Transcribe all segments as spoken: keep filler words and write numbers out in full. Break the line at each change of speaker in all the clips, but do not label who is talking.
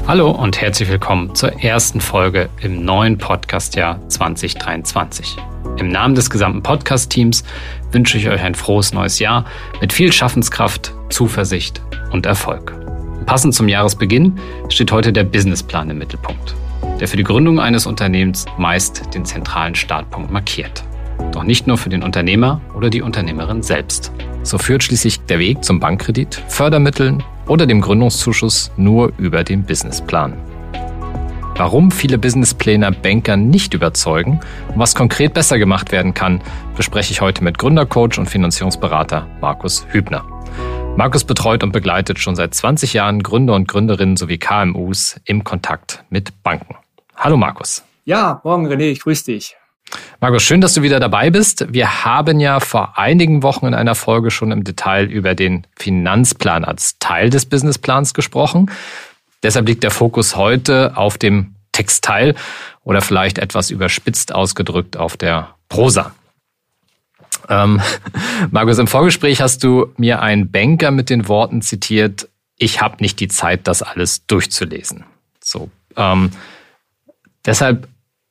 Hallo und herzlich willkommen zur ersten Folge im neuen Podcastjahr zwanzig dreiundzwanzig. Im Namen des gesamten Podcast-Teams wünsche ich euch ein frohes neues Jahr mit viel Schaffenskraft, Zuversicht und Erfolg. Passend zum Jahresbeginn steht heute der Businessplan im Mittelpunkt, der für die Gründung eines Unternehmens meist den zentralen Startpunkt markiert. Doch nicht nur für den Unternehmer oder die Unternehmerin selbst. So führt schließlich der Weg zum Bankkredit, Fördermitteln oder dem Gründungszuschuss nur über den Businessplan. Warum viele Businesspläner Banker nicht überzeugen und was konkret besser gemacht werden kann, bespreche ich heute mit Gründercoach und Finanzierungsberater Markus Hübner. Markus betreut und begleitet schon seit zwanzig Jahren Gründer und Gründerinnen sowie K M Us im Kontakt mit Banken. Hallo Markus.
Ja, morgen René, ich grüße dich.
Markus, schön, dass du wieder dabei bist. Wir haben ja vor einigen Wochen in einer Folge schon im Detail über den Finanzplan als Teil des Businessplans gesprochen. Deshalb liegt der Fokus heute auf dem Textteil oder vielleicht etwas überspitzt ausgedrückt auf der Prosa. Ähm, Markus, im Vorgespräch hast du mir einen Banker mit den Worten zitiert, ich habe nicht die Zeit, das alles durchzulesen. So, ähm, deshalb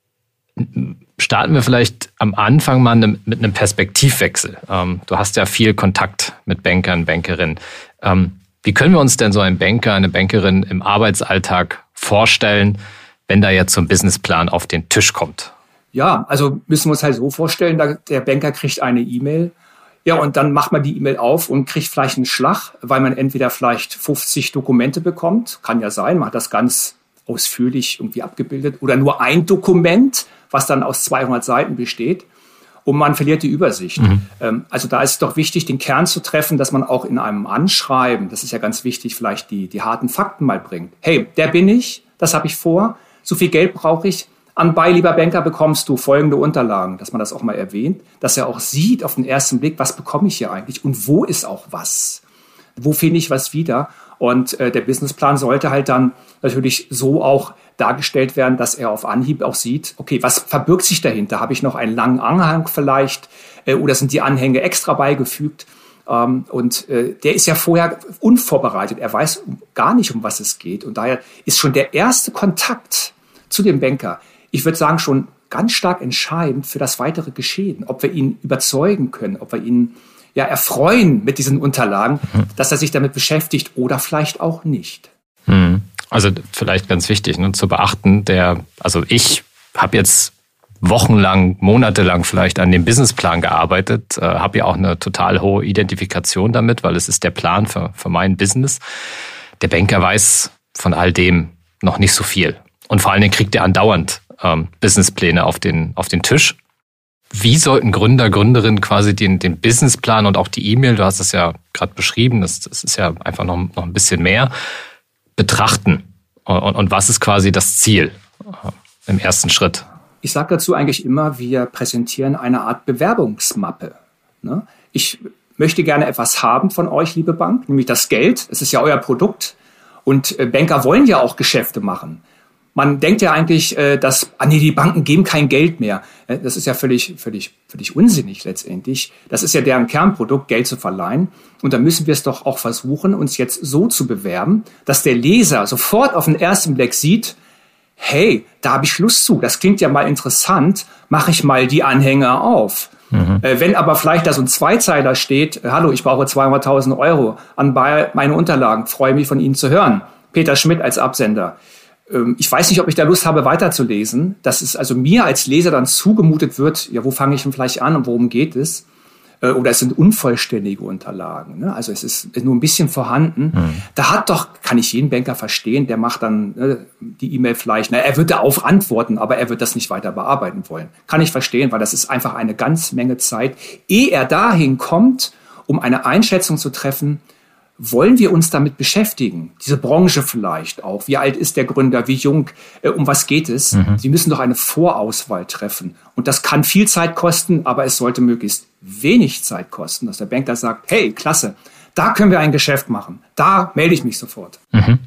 starten wir vielleicht am Anfang mal mit einem Perspektivwechsel. Ähm, du hast ja viel Kontakt mit Bankern, Bankerinnen. Ähm, wie können wir uns denn so einen Banker, eine Bankerin im Arbeitsalltag vorstellen, wenn da jetzt so ein Businessplan auf den Tisch kommt?
Ja, also müssen wir uns halt so vorstellen, der Banker kriegt eine E-Mail, ja, und dann macht man die E-Mail auf und kriegt vielleicht einen Schlag, weil man entweder vielleicht fünfzig Dokumente bekommt, kann ja sein, man hat das ganz ausführlich irgendwie abgebildet, oder nur ein Dokument, was dann aus zweihundert Seiten besteht, und man verliert die Übersicht. Mhm. Ähm, also da ist es doch wichtig, den Kern zu treffen, dass man auch in einem Anschreiben, das ist ja ganz wichtig, vielleicht die, die harten Fakten mal bringt. Hey, der bin ich, das habe ich vor, so viel Geld brauche ich, anbei, lieber Banker, bekommst du folgende Unterlagen, dass man das auch mal erwähnt, dass er auch sieht auf den ersten Blick, was bekomme ich hier eigentlich und wo ist auch was, wo finde ich was wieder. Und äh, der Businessplan sollte halt dann natürlich so auch dargestellt werden, dass er auf Anhieb auch sieht, okay, was verbirgt sich dahinter? Habe ich noch einen langen Anhang vielleicht äh, oder sind die Anhänge extra beigefügt? Ähm, und äh, der ist ja vorher unvorbereitet. Er weiß gar nicht, um was es geht. Und daher ist schon der erste Kontakt zu dem Banker, ich würde sagen, schon ganz stark entscheidend für das weitere Geschehen, ob wir ihn überzeugen können, ob wir ihn ja erfreuen mit diesen Unterlagen, mhm. dass er sich damit beschäftigt oder vielleicht auch nicht.
Mhm. Also vielleicht ganz wichtig, ne, zu beachten, der, also ich habe jetzt wochenlang, monatelang vielleicht an dem Businessplan gearbeitet, äh, habe ja auch eine total hohe Identifikation damit, weil es ist der Plan für, für mein Business. Der Banker weiß von all dem noch nicht so viel. Und vor allen Dingen kriegt er andauernd ähm, Businesspläne auf den, auf den Tisch. Wie sollten Gründer, Gründerinnen quasi den, den Businessplan und auch die E-Mail, du hast es ja gerade beschrieben, das, das ist ja einfach noch, noch ein bisschen mehr, betrachten? Und, und was ist quasi das Ziel äh, im ersten Schritt?
Ich sage dazu eigentlich immer, wir präsentieren eine Art Bewerbungsmappe. Ne? Ich möchte gerne etwas haben von euch, liebe Bank, nämlich das Geld. Es ist ja euer Produkt. Und äh, Banker wollen ja auch Geschäfte machen. Man denkt ja eigentlich, dass ah nee, die Banken geben kein Geld mehr. Das ist ja völlig, völlig, völlig unsinnig letztendlich. Das ist ja deren Kernprodukt, Geld zu verleihen. Und da müssen wir es doch auch versuchen, uns jetzt so zu bewerben, dass der Leser sofort auf den ersten Blick sieht, hey, da habe ich Lust zu. Das klingt ja mal interessant. Mache ich mal die Anhänger auf. Mhm. Wenn aber vielleicht da so ein Zweizeiler steht, hallo, ich brauche zweihunderttausend Euro an meine Unterlagen, freue mich von Ihnen zu hören. Peter Schmidt als Absender. Ich weiß nicht, ob ich da Lust habe, weiterzulesen, dass es also mir als Leser dann zugemutet wird, ja, wo fange ich denn vielleicht an und worum geht es? Oder es sind unvollständige Unterlagen, ne? Also es ist nur ein bisschen vorhanden. Mhm. Da hat doch, kann ich jeden Banker verstehen, der macht dann ne, die E-Mail vielleicht, na, er wird darauf antworten, aber er wird das nicht weiter bearbeiten wollen. Kann ich verstehen, weil das ist einfach eine ganz Menge Zeit, ehe er dahin kommt, um eine Einschätzung zu treffen, wollen wir uns damit beschäftigen? Diese Branche vielleicht auch. Wie alt ist der Gründer? Wie jung? Äh, um was geht es? Mhm. Sie müssen doch eine Vorauswahl treffen. Und das kann viel Zeit kosten, aber es sollte möglichst wenig Zeit kosten, dass der Banker sagt, hey, klasse, da können wir ein Geschäft machen. Da melde ich mich sofort.
Mhm.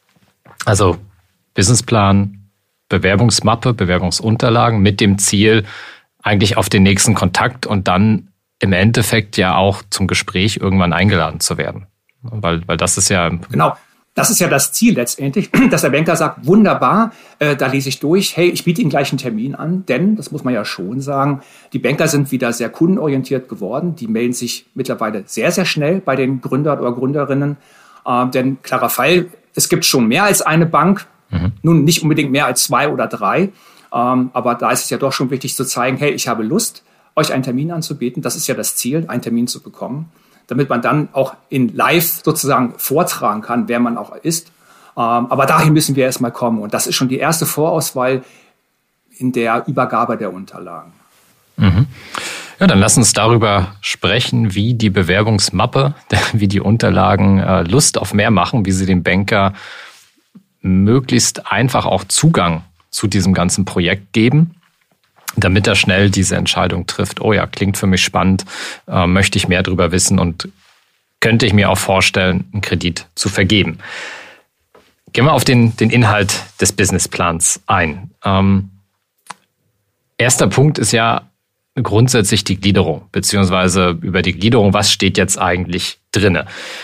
Also Businessplan, Bewerbungsmappe, Bewerbungsunterlagen mit dem Ziel eigentlich auf den nächsten Kontakt und dann im Endeffekt ja auch zum Gespräch irgendwann eingeladen zu werden. Weil, weil das ist ja...
Genau. Das ist ja das Ziel letztendlich, dass der Banker sagt, wunderbar, äh, da lese ich durch, hey, ich biete Ihnen gleich einen Termin an, denn, das muss man ja schon sagen, die Banker sind wieder sehr kundenorientiert geworden, die melden sich mittlerweile sehr, sehr schnell bei den Gründern oder Gründerinnen, äh, denn klarer Fall, es gibt schon mehr als eine Bank, mhm. nun nicht unbedingt mehr als zwei oder drei, ähm, aber da ist es ja doch schon wichtig zu zeigen, hey, ich habe Lust, euch einen Termin anzubieten, das ist ja das Ziel, einen Termin zu bekommen, damit man dann auch in live sozusagen vortragen kann, wer man auch ist. Ähm, aber dahin müssen wir erstmal kommen. Und das ist schon die erste Vorauswahl in der Übergabe der Unterlagen.
Mhm. Ja, dann lass uns darüber sprechen, wie die Bewerbungsmappe, wie die Unterlagen äh, Lust auf mehr machen, wie sie dem Banker möglichst einfach auch Zugang zu diesem ganzen Projekt geben, damit er schnell diese Entscheidung trifft. Oh ja, klingt für mich spannend, äh, möchte ich mehr darüber wissen und könnte ich mir auch vorstellen, einen Kredit zu vergeben. Gehen wir auf den, den Inhalt des Businessplans ein. Ähm, erster Punkt ist ja grundsätzlich die Gliederung, beziehungsweise über die Gliederung, was steht jetzt eigentlich drinne?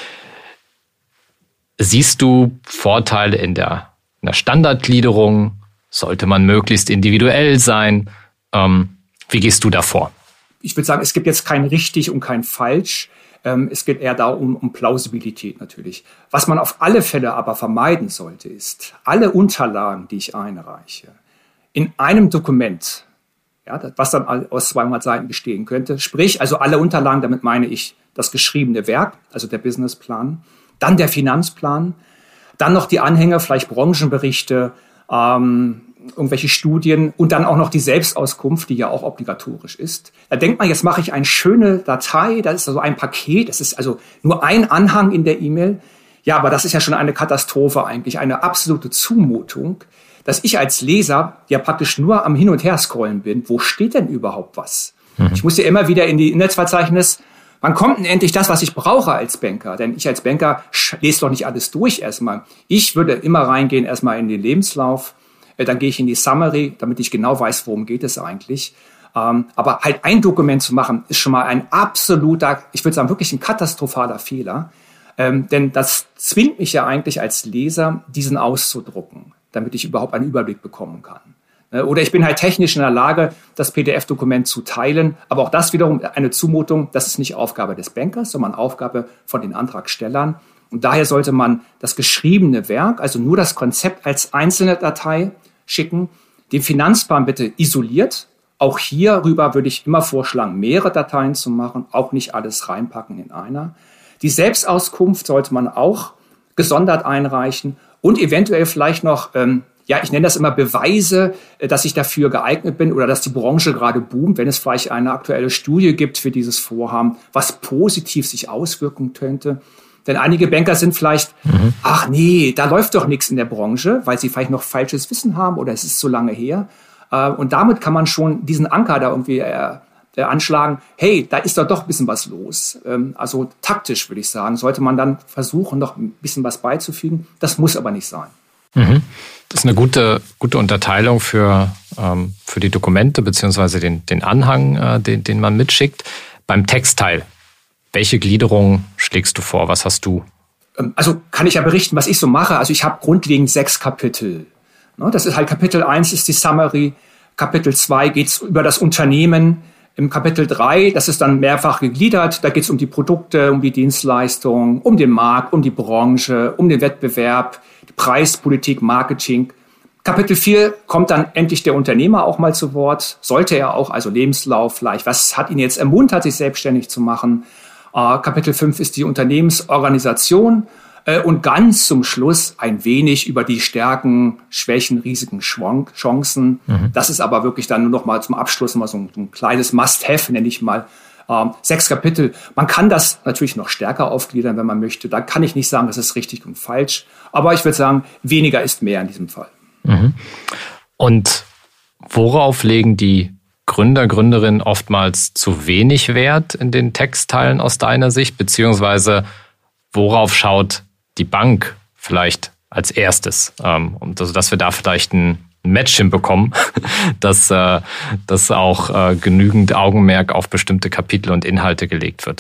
Siehst du Vorteile in der, in der Standardgliederung? Sollte man möglichst individuell sein? Wie gehst du da vor?
Ich würde sagen, es gibt jetzt kein richtig und kein falsch. Es geht eher darum, um Plausibilität natürlich. Was man auf alle Fälle aber vermeiden sollte, ist, alle Unterlagen, die ich einreiche, in einem Dokument, ja, was dann aus zweihundert Seiten bestehen könnte, sprich, also alle Unterlagen, damit meine ich das geschriebene Werk, also der Businessplan, dann der Finanzplan, dann noch die Anhänge, vielleicht Branchenberichte, ähm, irgendwelche Studien und dann auch noch die Selbstauskunft, die ja auch obligatorisch ist. Da denkt man, jetzt mache ich eine schöne Datei, das ist also ein Paket, das ist also nur ein Anhang in der E-Mail. Ja, aber das ist ja schon eine Katastrophe eigentlich, eine absolute Zumutung, dass ich als Leser ja praktisch nur am Hin- und Her scrollen bin. Wo steht denn überhaupt was? Mhm. Ich muss ja immer wieder in die Inhaltsverzeichnis. Wann kommt denn endlich das, was ich brauche als Banker? Denn ich als Banker lese doch nicht alles durch erstmal. Ich würde immer reingehen erstmal in den Lebenslauf. Dann gehe ich in die Summary, damit ich genau weiß, worum geht es eigentlich. Ähm, aber halt ein Dokument zu machen, ist schon mal ein absoluter, ich würde sagen, wirklich ein katastrophaler Fehler. Ähm, denn das zwingt mich ja eigentlich als Leser, diesen auszudrucken, damit ich überhaupt einen Überblick bekommen kann. Äh, oder ich bin halt technisch in der Lage, das P D F-Dokument zu teilen. Aber auch das wiederum eine Zumutung, das ist nicht Aufgabe des Bankers, sondern Aufgabe von den Antragstellern. Und daher sollte man das geschriebene Werk, also nur das Konzept als einzelne Datei schicken, den Finanzplan bitte isoliert. Auch hierüber würde ich immer vorschlagen, mehrere Dateien zu machen, auch nicht alles reinpacken in einer. Die Selbstauskunft sollte man auch gesondert einreichen und eventuell vielleicht noch, ähm, ja, ich nenne das immer Beweise, dass ich dafür geeignet bin oder dass die Branche gerade boomt, wenn es vielleicht eine aktuelle Studie gibt für dieses Vorhaben, was positiv sich auswirken könnte. Denn einige Banker sind vielleicht, mhm. ach nee, da läuft doch nichts in der Branche, weil sie vielleicht noch falsches Wissen haben oder es ist so lange her. Und damit kann man schon diesen Anker da irgendwie äh, anschlagen, hey, da ist doch doch ein bisschen was los. Also taktisch würde ich sagen, sollte man dann versuchen, noch ein bisschen was beizufügen. Das muss aber nicht sein.
Mhm. Das ist eine gute, gute Unterteilung für, ähm, für die Dokumente beziehungsweise den, den Anhang, äh, den, den man mitschickt. Beim Textteil. Welche Gliederung schlägst du vor? Was hast du?
Also kann ich ja berichten, was ich so mache. Also ich habe grundlegend sechs Kapitel. Das ist halt Kapitel eins ist die Summary. Kapitel zwei geht es über das Unternehmen. Im Kapitel drei, das ist dann mehrfach gegliedert. Da geht es um die Produkte, um die Dienstleistung, um den Markt, um die Branche, um den Wettbewerb, die Preispolitik, Marketing. Kapitel vier kommt dann endlich der Unternehmer auch mal zu Wort. Sollte er auch, also Lebenslauf vielleicht. Was hat ihn jetzt ermuntert, sich selbstständig zu machen? Kapitel fünf ist die Unternehmensorganisation und ganz zum Schluss ein wenig über die Stärken, Schwächen, Risiken, Chancen. Mhm. Das ist aber wirklich dann nur noch mal zum Abschluss mal so ein, ein kleines Must-Have, nenne ich mal. Ähm, sechs Kapitel. Man kann das natürlich noch stärker aufgliedern, wenn man möchte. Da kann ich nicht sagen, das ist richtig und falsch. Aber ich würde sagen, weniger ist mehr in diesem Fall.
Mhm. Und worauf legen die Gründer, Gründerinnen oftmals zu wenig Wert in den Textteilen aus deiner Sicht, beziehungsweise worauf schaut die Bank vielleicht als erstes? Und also, dass wir da vielleicht ein Match hinbekommen, dass, dass auch genügend Augenmerk auf bestimmte Kapitel und Inhalte gelegt wird.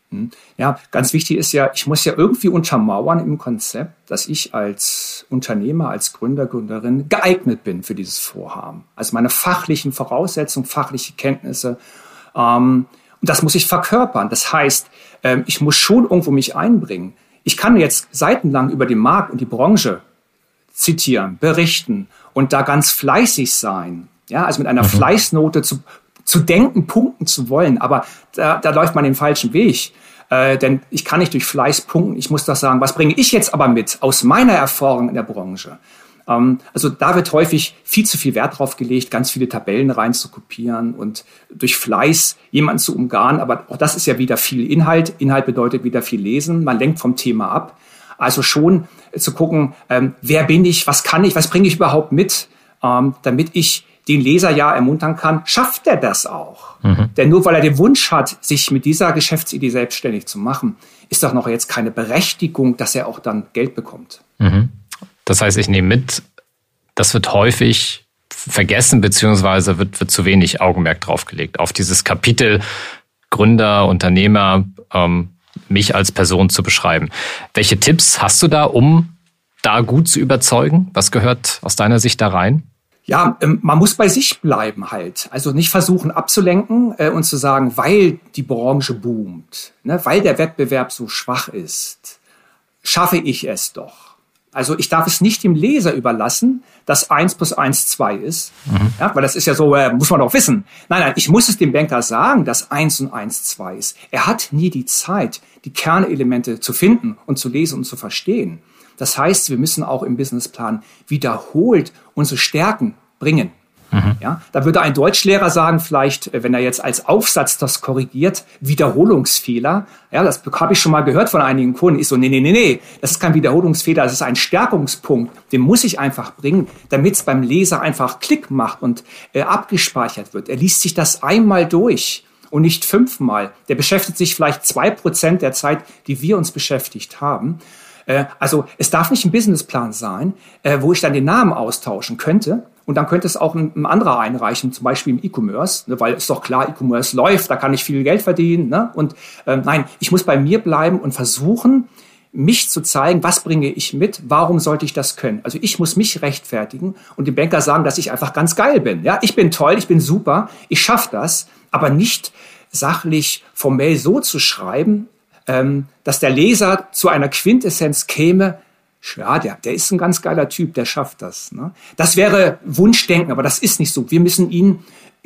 Ja, ganz wichtig ist ja, ich muss ja irgendwie untermauern im Konzept, dass ich als Unternehmer, als Gründer, Gründerin geeignet bin für dieses Vorhaben. Also meine fachlichen Voraussetzungen, fachliche Kenntnisse. Ähm, und das muss ich verkörpern. Das heißt, ähm, ich muss schon irgendwo mich einbringen. Ich kann jetzt seitenlang über den Markt und die Branche zitieren, berichten und da ganz fleißig sein. Ja, also mit einer mhm. Fleißnote zu zu denken, punkten zu wollen. Aber da, da läuft man den falschen Weg. Äh, denn ich kann nicht durch Fleiß punkten. Ich muss doch sagen, was bringe ich jetzt aber mit aus meiner Erfahrung in der Branche? Ähm, also da wird häufig viel zu viel Wert drauf gelegt, ganz viele Tabellen rein zu kopieren und durch Fleiß jemanden zu umgarnen. Aber auch das ist ja wieder viel Inhalt. Inhalt bedeutet wieder viel Lesen. Man lenkt vom Thema ab. Also schon zu gucken, ähm, wer bin ich, was kann ich, was bringe ich überhaupt mit, ähm, damit ich den Leser ja ermuntern kann, schafft er das auch. Mhm. Denn nur weil er den Wunsch hat, sich mit dieser Geschäftsidee selbstständig zu machen, ist doch noch jetzt keine Berechtigung, dass er auch dann Geld bekommt.
Mhm. Das heißt, ich nehme mit, das wird häufig vergessen, beziehungsweise wird, wird zu wenig Augenmerk draufgelegt auf dieses Kapitel Gründer, Unternehmer, ähm, mich als Person zu beschreiben. Welche Tipps hast du da, um da gut zu überzeugen? Was gehört aus deiner Sicht da rein?
Ja, ähm, man muss bei sich bleiben halt. Also nicht versuchen abzulenken äh, und zu sagen, weil die Branche boomt, ne, weil der Wettbewerb so schwach ist, schaffe ich es doch. Also ich darf es nicht dem Leser überlassen, dass eins plus eins zwei ist. Mhm. Ja, weil das ist ja so, äh, muss man doch wissen. Nein, nein, ich muss es dem Banker sagen, dass eins und eins zwei ist. Er hat nie die Zeit, die Kernelemente zu finden und zu lesen und zu verstehen. Das heißt, wir müssen auch im Businessplan wiederholt unsere Stärken bringen. Mhm. Ja, da würde ein Deutschlehrer sagen, vielleicht, wenn er jetzt als Aufsatz das korrigiert, Wiederholungsfehler. Ja, das habe ich schon mal gehört von einigen Kunden. Ich so, nee, nee, nee, nee, das ist kein Wiederholungsfehler, das ist ein Stärkungspunkt. Den muss ich einfach bringen, damit es beim Leser einfach Klick macht und äh, abgespeichert wird. Er liest sich das einmal durch und nicht fünfmal. Der beschäftigt sich vielleicht zwei Prozent der Zeit, die wir uns beschäftigt haben. Also es darf nicht ein Businessplan sein, wo ich dann den Namen austauschen könnte und dann könnte es auch ein, ein anderer einreichen, zum Beispiel im E-Commerce, ne, weil ist doch klar, E-Commerce läuft, da kann ich viel Geld verdienen. Ne? Und äh, nein, ich muss bei mir bleiben und versuchen, mich zu zeigen, was bringe ich mit, warum sollte ich das können. Also ich muss mich rechtfertigen und dem Banker sagen, dass ich einfach ganz geil bin. Ja, ich bin toll, ich bin super, ich schaffe das, aber nicht sachlich formell so zu schreiben, dass der Leser zu einer Quintessenz käme, ja, der, der ist ein ganz geiler Typ, der schafft das. Ne? Das wäre Wunschdenken, aber das ist nicht so. Wir müssen ihn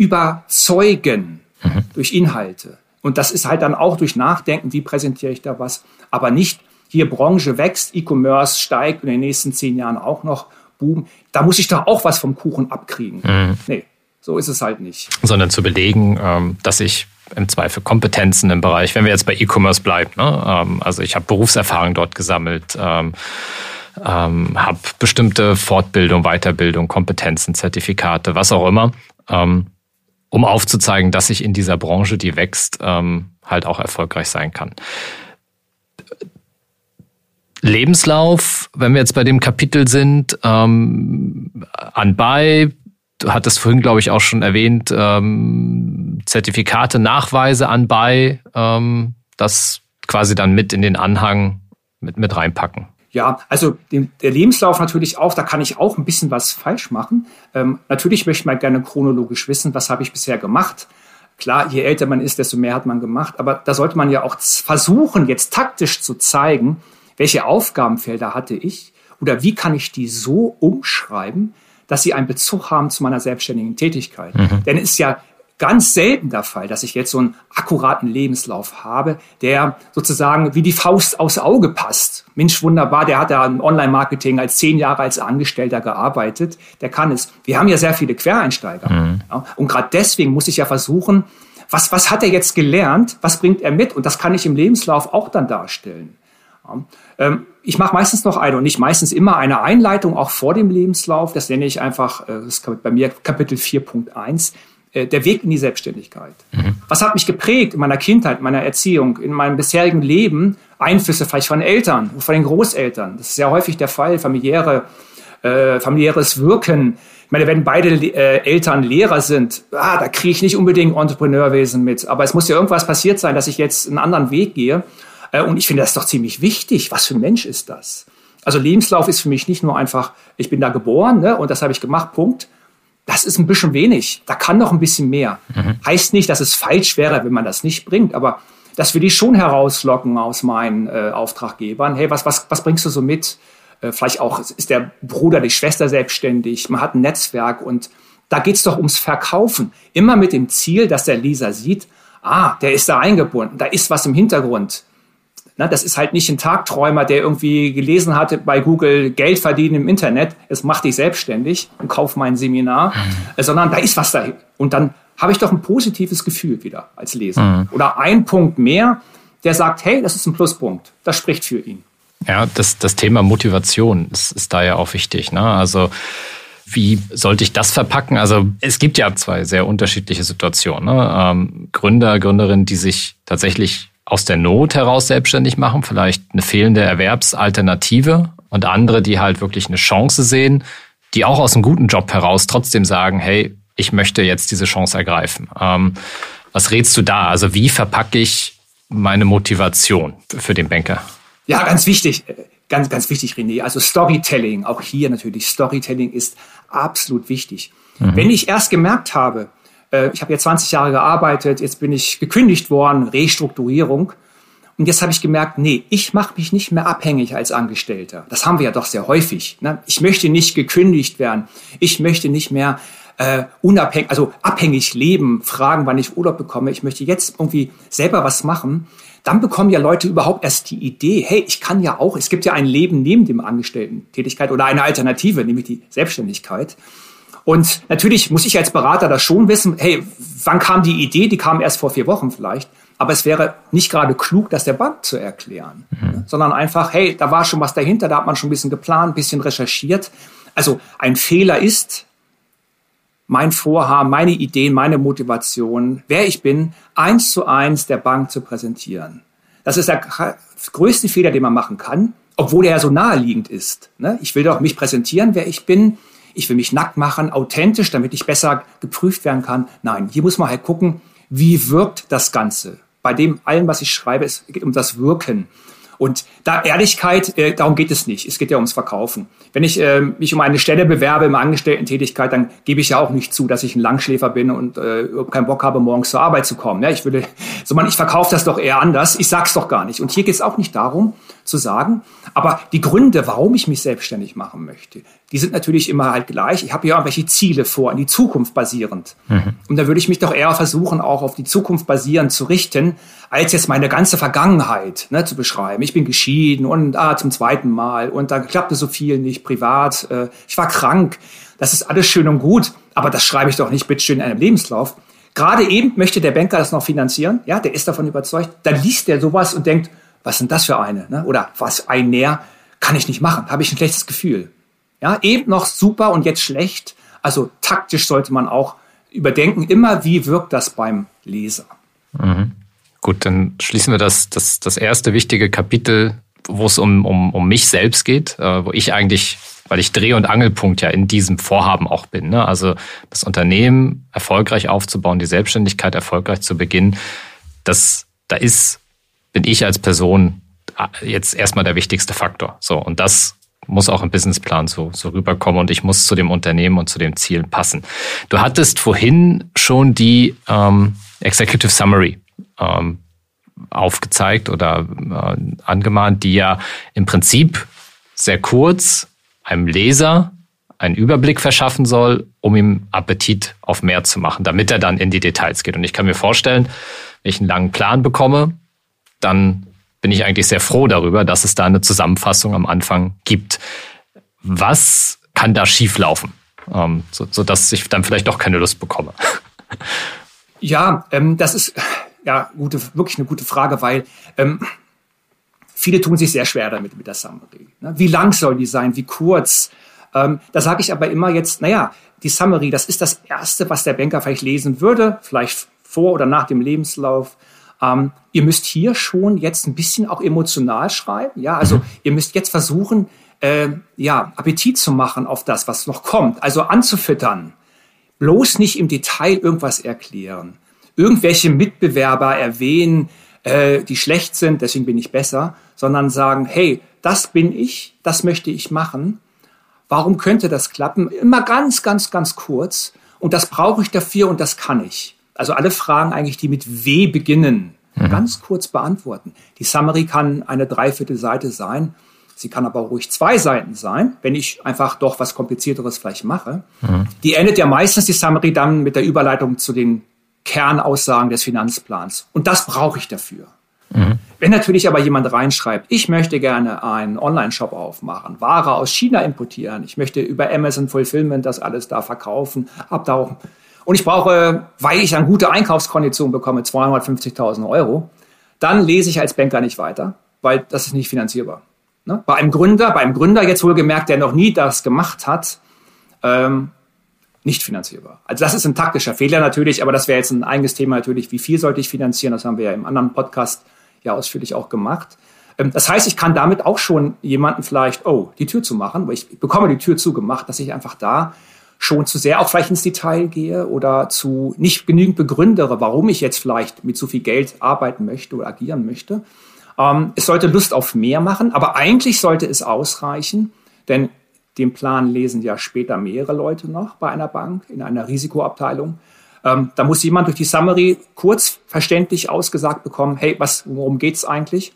überzeugen mhm. durch Inhalte. Und das ist halt dann auch durch Nachdenken, wie präsentiere ich da was. Aber nicht, hier Branche wächst, E-Commerce steigt in den nächsten zehn Jahren auch noch, boom. Da muss ich doch auch was vom Kuchen abkriegen. Mhm. Nee, so ist es halt nicht.
Sondern zu belegen, dass ich im Zweifel Kompetenzen im Bereich, wenn wir jetzt bei E-Commerce bleiben, ne? Also ich habe Berufserfahrung dort gesammelt, ähm, ähm, habe bestimmte Fortbildung, Weiterbildung, Kompetenzen, Zertifikate, was auch immer, ähm, um aufzuzeigen, dass ich in dieser Branche, die wächst, ähm, halt auch erfolgreich sein kann. Lebenslauf, wenn wir jetzt bei dem Kapitel sind, ähm, anbei, du hattest vorhin, glaube ich, auch schon erwähnt, ähm, Zertifikate, Nachweise anbei, ähm, das quasi dann mit in den Anhang mit, mit reinpacken.
Ja, also den, der Lebenslauf natürlich auch, da kann ich auch ein bisschen was falsch machen. Ähm, natürlich möchte man gerne chronologisch wissen, was habe ich bisher gemacht. Klar, je älter man ist, desto mehr hat man gemacht. Aber da sollte man ja auch versuchen, jetzt taktisch zu zeigen, welche Aufgabenfelder hatte ich oder wie kann ich die so umschreiben, dass sie einen Bezug haben zu meiner selbstständigen Tätigkeit. Mhm. Denn es ist ja ganz selten der Fall, dass ich jetzt so einen akkuraten Lebenslauf habe, der sozusagen wie die Faust aufs Auge passt. Mensch, wunderbar, der hat ja im Online-Marketing als zehn Jahre als Angestellter gearbeitet, der kann es. Wir haben ja sehr viele Quereinsteiger. Mhm. Ja, und gerade deswegen muss ich ja versuchen, was, was hat er jetzt gelernt, was bringt er mit? Und das kann ich im Lebenslauf auch dann darstellen. Ja, ähm, ich mache meistens noch eine und nicht meistens immer eine Einleitung auch vor dem Lebenslauf. Das nenne ich einfach, das ist bei mir Kapitel vier Punkt eins, der Weg in die Selbstständigkeit. Mhm. Was hat mich geprägt in meiner Kindheit, in meiner Erziehung, in meinem bisherigen Leben? Einflüsse vielleicht von Eltern, von den Großeltern. Das ist sehr häufig der Fall, familiäre, äh, familiäres Wirken. Ich meine, wenn beide äh, Eltern Lehrer sind, ah, da kriege ich nicht unbedingt Entrepreneurwesen mit. Aber es muss ja irgendwas passiert sein, dass ich jetzt einen anderen Weg gehe. Äh, und ich finde das doch ziemlich wichtig. Was für ein Mensch ist das? Also Lebenslauf ist für mich nicht nur einfach, ich bin da geboren, ne, und das habe ich gemacht, Punkt. Das ist ein bisschen wenig. Da kann noch ein bisschen mehr. Mhm. Heißt nicht, dass es falsch wäre, wenn man das nicht bringt, aber das will ich schon herauslocken aus meinen äh, Auftraggebern. Hey, was, was, was bringst du so mit? Äh, vielleicht auch, ist der Bruder, die Schwester selbstständig, man hat ein Netzwerk und da geht's doch ums Verkaufen. Immer mit dem Ziel, dass der Leser sieht, ah, der ist da eingebunden, da ist was im Hintergrund. Na, das ist halt nicht ein Tagträumer, der irgendwie gelesen hatte bei Google, Geld verdienen im Internet, es macht dich selbstständig und kauf mein Seminar, mhm. sondern da ist was dahin. Und dann habe ich doch ein positives Gefühl wieder als Leser. Mhm. Oder ein Punkt mehr, der sagt, hey, das ist ein Pluspunkt, das spricht für ihn.
Ja, das, das Thema Motivation ist, ist da ja auch wichtig, ne? Also wie sollte ich das verpacken? Also es gibt ja zwei sehr unterschiedliche Situationen, ne? Ähm, Gründer, Gründerinnen, die sich tatsächlich aus der Not heraus selbstständig machen, vielleicht eine fehlende Erwerbsalternative, und andere, die halt wirklich eine Chance sehen, die auch aus einem guten Job heraus trotzdem sagen, hey, ich möchte jetzt diese Chance ergreifen. Ähm, was rätst du da? Also wie verpacke ich meine Motivation für den Banker?
Ja, ganz wichtig, ganz, ganz wichtig, René. Also Storytelling, auch hier natürlich, Storytelling ist absolut wichtig. Mhm. Wenn ich erst gemerkt habe, ich habe ja zwanzig Jahre gearbeitet, jetzt bin ich gekündigt worden, Restrukturierung. Und jetzt habe ich gemerkt, nee, ich mache mich nicht mehr abhängig als Angestellter. Das haben wir ja doch sehr häufig. Ne? Ich möchte nicht gekündigt werden. Ich möchte nicht mehr äh, unabhängig, also abhängig leben, fragen, wann ich Urlaub bekomme. Ich möchte jetzt irgendwie selber was machen. Dann bekommen ja Leute überhaupt erst die Idee, hey, ich kann ja auch, es gibt ja ein Leben neben dem Angestellten-Tätigkeit oder eine Alternative, nämlich die Selbstständigkeit. Und natürlich muss ich als Berater das schon wissen, hey, wann kam die Idee? Die kam erst vor vier Wochen vielleicht. Aber es wäre nicht gerade klug, das der Bank zu erklären, mhm. ne? Sondern einfach, hey, da war schon was dahinter, da hat man schon ein bisschen geplant, ein bisschen recherchiert. Also ein Fehler ist, mein Vorhaben, meine Ideen, meine Motivation, wer ich bin, eins zu eins der Bank zu präsentieren. Das ist der größte Fehler, den man machen kann, obwohl er ja so naheliegend ist. Ne? Ich will doch mich präsentieren, wer ich bin. Ich will mich nackt machen, authentisch, damit ich besser geprüft werden kann. Nein, hier muss man halt gucken, wie wirkt das Ganze. Bei dem allem, was ich schreibe, es geht um das Wirken. Und da Ehrlichkeit, äh, darum geht es nicht. Es geht ja ums Verkaufen. Wenn ich äh, mich um eine Stelle bewerbe im Angestellten-Tätigkeit, dann gebe ich ja auch nicht zu, dass ich ein Langschläfer bin und äh, keinen Bock habe, morgens zur Arbeit zu kommen. Ja, ich würde, so man, ich verkaufe das doch eher anders. Ich sag's doch gar nicht. Und hier geht es auch nicht darum, zu sagen, aber die Gründe, warum ich mich selbstständig machen möchte, die sind natürlich immer halt gleich. Ich habe ja irgendwelche Ziele vor, in die Zukunft basierend. Mhm. Und da würde ich mich doch eher versuchen, auch auf die Zukunft basierend zu richten, als jetzt meine ganze Vergangenheit, ne, zu beschreiben. Ich bin geschieden und ah, zum zweiten Mal und da klappte so viel nicht privat. Äh, ich war krank. Das ist alles schön und gut, aber das schreibe ich doch nicht bitteschön in einem Lebenslauf. Gerade eben möchte der Banker das noch finanzieren. Ja, der ist davon überzeugt. Dann liest der sowas und denkt, was sind das für eine? Ne? Oder was ein näher kann ich nicht machen. Habe ich ein schlechtes Gefühl. Ja, eben noch super und jetzt schlecht. Also taktisch sollte man auch überdenken, immer wie wirkt das beim Leser.
Mhm. Gut, dann schließen wir das, das, das erste wichtige Kapitel, wo es um, um, um mich selbst geht, äh, wo ich eigentlich, weil ich Dreh- und Angelpunkt ja in diesem Vorhaben auch bin, ne? Also das Unternehmen erfolgreich aufzubauen, die Selbstständigkeit erfolgreich zu beginnen, das, da ist, bin ich als Person jetzt erstmal der wichtigste Faktor. So, und das muss auch im Businessplan so, so rüberkommen und ich muss zu dem Unternehmen und zu den Zielen passen. Du hattest vorhin schon die ähm, Executive Summary ähm, aufgezeigt oder äh, angemahnt, die ja im Prinzip sehr kurz einem Leser einen Überblick verschaffen soll, um ihm Appetit auf mehr zu machen, damit er dann in die Details geht. Und ich kann mir vorstellen, wenn ich einen langen Plan bekomme, dann bin ich eigentlich sehr froh darüber, dass es da eine Zusammenfassung am Anfang gibt. Was kann da schieflaufen, ähm, so, so dass ich dann vielleicht doch keine Lust bekomme?
Ja, ähm, das ist ja gute, wirklich eine gute Frage, weil ähm, viele tun sich sehr schwer damit mit der Summary. Ne? Wie lang soll die sein? Wie kurz? Ähm, da sage ich aber immer jetzt, naja, die Summary, das ist das Erste, was der Banker vielleicht lesen würde, vielleicht vor oder nach dem Lebenslauf. Ähm, ihr müsst hier schon jetzt ein bisschen auch emotional schreiben. Ja, also mhm. ihr müsst jetzt versuchen, äh, ja, Appetit zu machen auf das, was noch kommt, also anzufüttern. Bloß nicht im Detail irgendwas erklären. Irgendwelche Mitbewerber erwähnen, äh, die schlecht sind, deswegen bin ich besser, sondern sagen, hey, das bin ich, das möchte ich machen. Warum könnte das klappen? Immer ganz, ganz, ganz kurz. Und das brauche ich dafür und das kann ich. Also alle Fragen eigentlich, die mit W beginnen, mhm. ganz kurz beantworten. Die Summary kann eine Dreiviertelseite sein. Sie kann aber ruhig zwei Seiten sein, wenn ich einfach doch was Komplizierteres vielleicht mache. Mhm. Die endet ja meistens, die Summary, dann mit der Überleitung zu den Kernaussagen des Finanzplans. Und das brauche ich dafür. Mhm. Wenn natürlich aber jemand reinschreibt, ich möchte gerne einen Online-Shop aufmachen, Ware aus China importieren, ich möchte über Amazon Fulfillment das alles da verkaufen, abtauchen. Und ich brauche, weil ich eine gute Einkaufskondition bekomme, zweihundertfünfzigtausend Euro, dann lese ich als Banker nicht weiter, weil das ist nicht finanzierbar. Ne? Bei einem Gründer, bei einem Gründer jetzt wohlgemerkt, der noch nie das gemacht hat, ähm, nicht finanzierbar. Also das ist ein taktischer Fehler natürlich, aber das wäre jetzt ein eigenes Thema natürlich, wie viel sollte ich finanzieren, das haben wir ja im anderen Podcast ja ausführlich auch gemacht. Ähm, das heißt, ich kann damit auch schon jemanden vielleicht, oh, die Tür zu machen, weil ich bekomme die Tür zugemacht, dass ich einfach da schon zu sehr auch vielleicht ins Detail gehe oder zu nicht genügend begründere, warum ich jetzt vielleicht mit so viel Geld arbeiten möchte oder agieren möchte. Ähm, es sollte Lust auf mehr machen, aber eigentlich sollte es ausreichen, denn den Plan lesen ja später mehrere Leute noch bei einer Bank in einer Risikoabteilung. Ähm, da muss jemand durch die Summary kurz verständlich ausgesagt bekommen, hey, was, worum geht's eigentlich?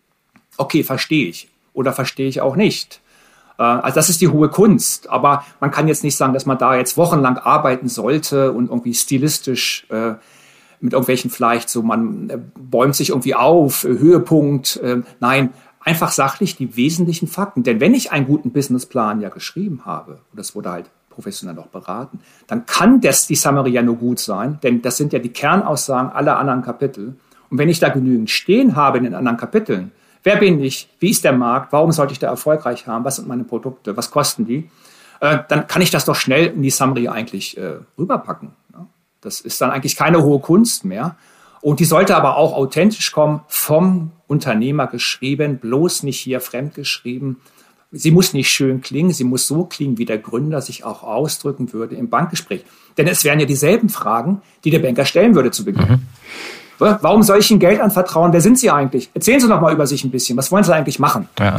Okay, verstehe ich oder verstehe ich auch nicht. Äh, also das ist die hohe Kunst, aber man kann jetzt nicht sagen, dass man da jetzt wochenlang arbeiten sollte und irgendwie stilistisch äh, mit irgendwelchen vielleicht so, man äh, bäumt sich irgendwie auf, äh, Höhepunkt. Äh, nein, einfach sachlich die wesentlichen Fakten. Denn wenn ich einen guten Businessplan ja geschrieben habe, und das wurde halt professionell auch beraten, dann kann das die Summary ja nur gut sein, denn das sind ja die Kernaussagen aller anderen Kapitel. Und wenn ich da genügend stehen habe in den anderen Kapiteln, wer bin ich, wie ist der Markt, warum sollte ich da erfolgreich haben, was sind meine Produkte, was kosten die, äh, dann kann ich das doch schnell in die Summary eigentlich äh, rüberpacken. Ja? Das ist dann eigentlich keine hohe Kunst mehr. Und die sollte aber auch authentisch kommen, vom Unternehmer geschrieben, bloß nicht hier fremd geschrieben. Sie muss nicht schön klingen, sie muss so klingen, wie der Gründer sich auch ausdrücken würde im Bankgespräch. Denn es wären ja dieselben Fragen, die der Banker stellen würde zu Beginn. Mhm. Warum soll ich Ihnen Geld anvertrauen? Wer sind Sie eigentlich? Erzählen Sie doch mal über sich ein bisschen. Was wollen Sie eigentlich machen?
Ja.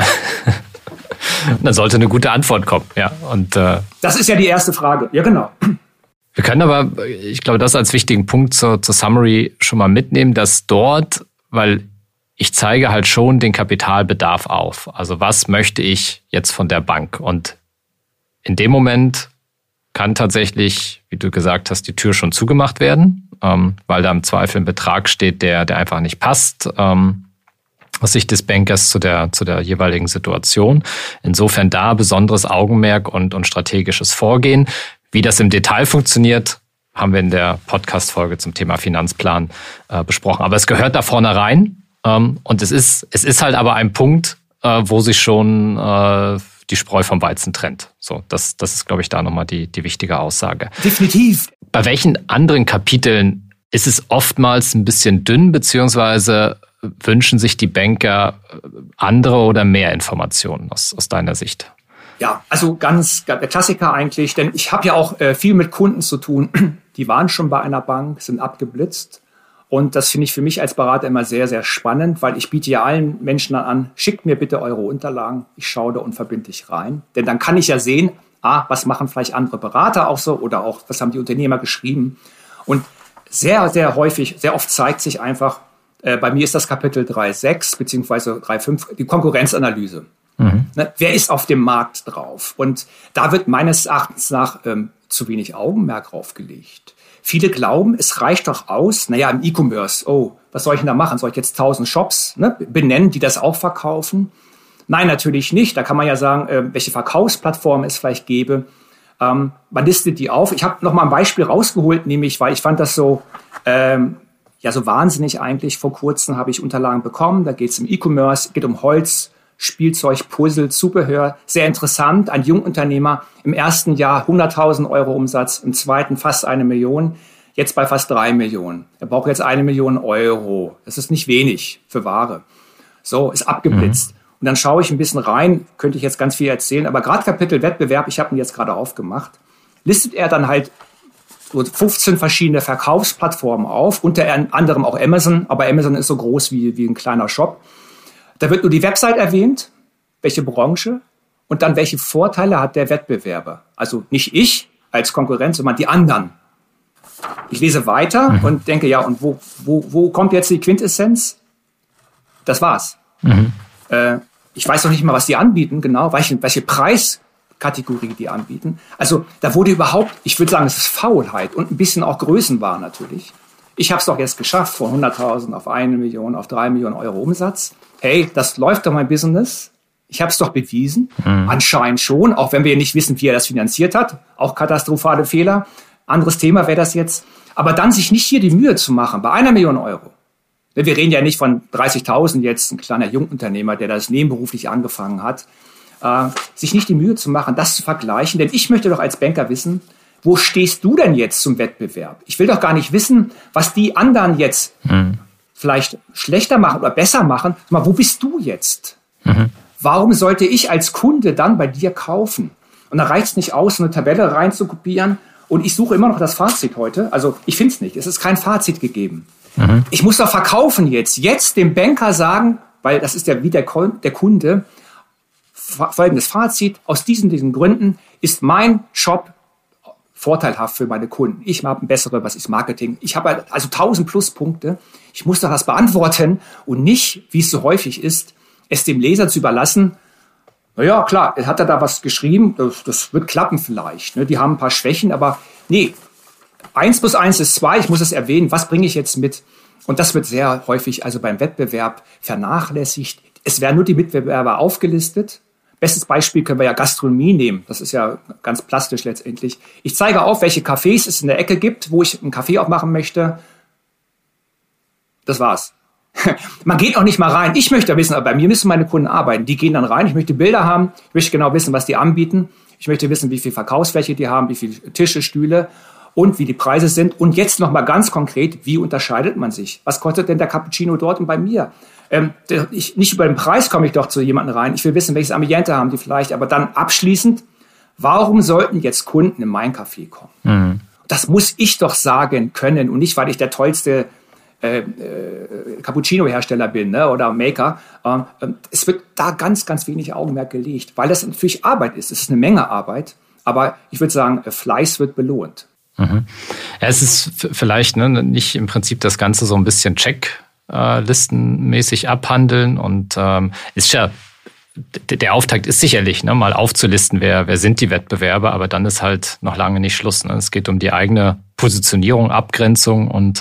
Dann sollte eine gute Antwort kommen. Ja. Und, äh
das ist ja die erste Frage. Ja, genau.
Wir können aber, ich glaube, das als wichtigen Punkt zur, zur Summary schon mal mitnehmen, dass dort, weil ich zeige halt schon den Kapitalbedarf auf. Also was möchte ich jetzt von der Bank? Und in dem Moment kann tatsächlich, wie du gesagt hast, die Tür schon zugemacht werden, ähm, weil da im Zweifel ein Betrag steht, der, der einfach nicht passt, ähm, aus Sicht des Bankers zu der, zu der jeweiligen Situation. Insofern da besonderes Augenmerk und, und strategisches Vorgehen. Wie das im Detail funktioniert, haben wir in der Podcast-Folge zum Thema Finanzplan äh, besprochen. Aber es gehört da vorne rein. Ähm, und es ist, es ist halt aber ein Punkt, äh, wo sich schon äh, die Spreu vom Weizen trennt. So, das, das ist, glaube ich, da nochmal die, die wichtige Aussage.
Definitiv.
Bei welchen anderen Kapiteln ist es oftmals ein bisschen dünn, beziehungsweise wünschen sich die Banker andere oder mehr Informationen aus, aus deiner Sicht?
Ja, also ganz der Klassiker eigentlich, denn ich habe ja auch äh, viel mit Kunden zu tun, die waren schon bei einer Bank, sind abgeblitzt und das finde ich für mich als Berater immer sehr, sehr spannend, weil ich biete ja allen Menschen an, schickt mir bitte eure Unterlagen, ich schaue da unverbindlich rein, denn dann kann ich ja sehen, ah, was machen vielleicht andere Berater auch so oder auch, was haben die Unternehmer geschrieben und sehr, sehr häufig, sehr oft zeigt sich einfach, äh, bei mir ist das Kapitel drei Punkt sechs beziehungsweise drei Punkt fünf, die Konkurrenzanalyse. Mhm. Ne, wer ist auf dem Markt drauf? Und da wird meines Erachtens nach ähm, zu wenig Augenmerk draufgelegt. Viele glauben, es reicht doch aus, naja, im E-Commerce, oh, was soll ich denn da machen? Soll ich jetzt tausend Shops ne, benennen, die das auch verkaufen? Nein, natürlich nicht. Da kann man ja sagen, äh, welche Verkaufsplattformen es vielleicht gäbe. Ähm, man listet die auf. Ich habe noch mal ein Beispiel rausgeholt, nämlich, weil ich fand das so, ähm, ja, so wahnsinnig eigentlich. Vor kurzem habe ich Unterlagen bekommen. Da geht es um E-Commerce, geht um Holz, Spielzeug, Puzzle, Zubehör. Sehr interessant. Ein Jungunternehmer im ersten Jahr hunderttausend Euro Umsatz, im zweiten fast eine Million, jetzt bei fast drei Millionen. Er braucht jetzt eine Million Euro. Das ist nicht wenig für Ware. So, ist abgeblitzt. Mhm. Und dann schaue ich ein bisschen rein, könnte ich jetzt ganz viel erzählen, aber gerade Kapitel Wettbewerb, ich habe ihn jetzt gerade aufgemacht, listet er dann halt so fünfzehn verschiedene Verkaufsplattformen auf, unter anderem auch Amazon, aber Amazon ist so groß wie, wie ein kleiner Shop. Da wird nur die Website erwähnt, welche Branche und dann welche Vorteile hat der Wettbewerber. Also nicht ich als Konkurrent, sondern die anderen. Ich lese weiter mhm. und denke, ja, und wo, wo, wo kommt jetzt die Quintessenz? Das war's. Mhm. Äh, ich weiß noch nicht mal, was die anbieten, genau, welche, welche Preiskategorie die anbieten. Also da wurde überhaupt, ich würde sagen, es ist Faulheit und ein bisschen auch Größenwahn natürlich. Ich habe es doch jetzt geschafft, von hunderttausend auf eine Million, auf drei Millionen Euro Umsatz. Hey, das läuft doch mein Business. Ich habe es doch bewiesen. Mhm. Anscheinend schon, auch wenn wir nicht wissen, wie er das finanziert hat. Auch katastrophale Fehler. Anderes Thema wäre das jetzt. Aber dann sich nicht hier die Mühe zu machen, bei einer Million Euro. Wir reden ja nicht von dreißigtausend jetzt, ein kleiner Jungunternehmer, der das nebenberuflich angefangen hat. Äh, sich nicht die Mühe zu machen, das zu vergleichen. Denn ich möchte doch als Banker wissen, wo stehst du denn jetzt zum Wettbewerb? Ich will doch gar nicht wissen, was die anderen jetzt mhm. vielleicht schlechter machen oder besser machen. Mal, wo bist du jetzt? Mhm. Warum sollte ich als Kunde dann bei dir kaufen? Und da reicht es nicht aus, eine Tabelle rein zu kopieren. Und ich suche immer noch das Fazit heute. Also ich finde es nicht. Es ist kein Fazit gegeben. Mhm. Ich muss doch verkaufen jetzt. Jetzt dem Banker sagen, weil das ist ja wie der, der Kunde, folgendes Fazit. Aus diesen, diesen Gründen ist mein Shop vorteilhaft für meine Kunden. Ich habe ein besseres, was ist Marketing. Ich habe also tausend Pluspunkte. Ich muss doch das beantworten und nicht, wie es so häufig ist, es dem Leser zu überlassen. Naja, klar, hat er da was geschrieben, das, das wird klappen vielleicht. Ne? Die haben ein paar Schwächen, aber nee, eins plus eins ist zwei, ich muss es erwähnen, was bringe ich jetzt mit? Und das wird sehr häufig also beim Wettbewerb vernachlässigt. Es werden nur die Mitbewerber aufgelistet. Bestes Beispiel können wir ja Gastronomie nehmen. Das ist ja ganz plastisch letztendlich. Ich zeige auf, welche Cafés es in der Ecke gibt, wo ich einen Kaffee aufmachen möchte. Das war's. Man geht auch nicht mal rein. Ich möchte wissen, aber bei mir müssen meine Kunden arbeiten. Die gehen dann rein. Ich möchte Bilder haben. Ich möchte genau wissen, was die anbieten. Ich möchte wissen, wie viel Verkaufsfläche die haben, wie viele Tische, Stühle und wie die Preise sind. Und jetzt noch mal ganz konkret, wie unterscheidet man sich? Was kostet denn der Cappuccino dort und bei mir? Ähm, ich, nicht über den Preis komme ich doch zu jemandem rein. Ich will wissen, welches Ambiente haben die vielleicht. Aber dann abschließend, warum sollten jetzt Kunden in mein Café kommen? Mhm. Das muss ich doch sagen können und nicht, weil ich der tollste Äh, äh, Cappuccino-Hersteller bin, ne, oder Maker. Ähm, es wird da ganz, ganz wenig Augenmerk gelegt, weil das natürlich Arbeit ist. Es ist eine Menge Arbeit, aber ich würde sagen, Fleiß wird belohnt.
Mhm. Ja, es ist vielleicht ne, nicht im Prinzip das Ganze so ein bisschen checklistenmäßig abhandeln und ähm, ist ja der Auftakt ist sicherlich, ne, mal aufzulisten, wer, wer sind die Wettbewerber, aber dann ist halt noch lange nicht Schluss. Ne? Es geht um die eigene Positionierung, Abgrenzung und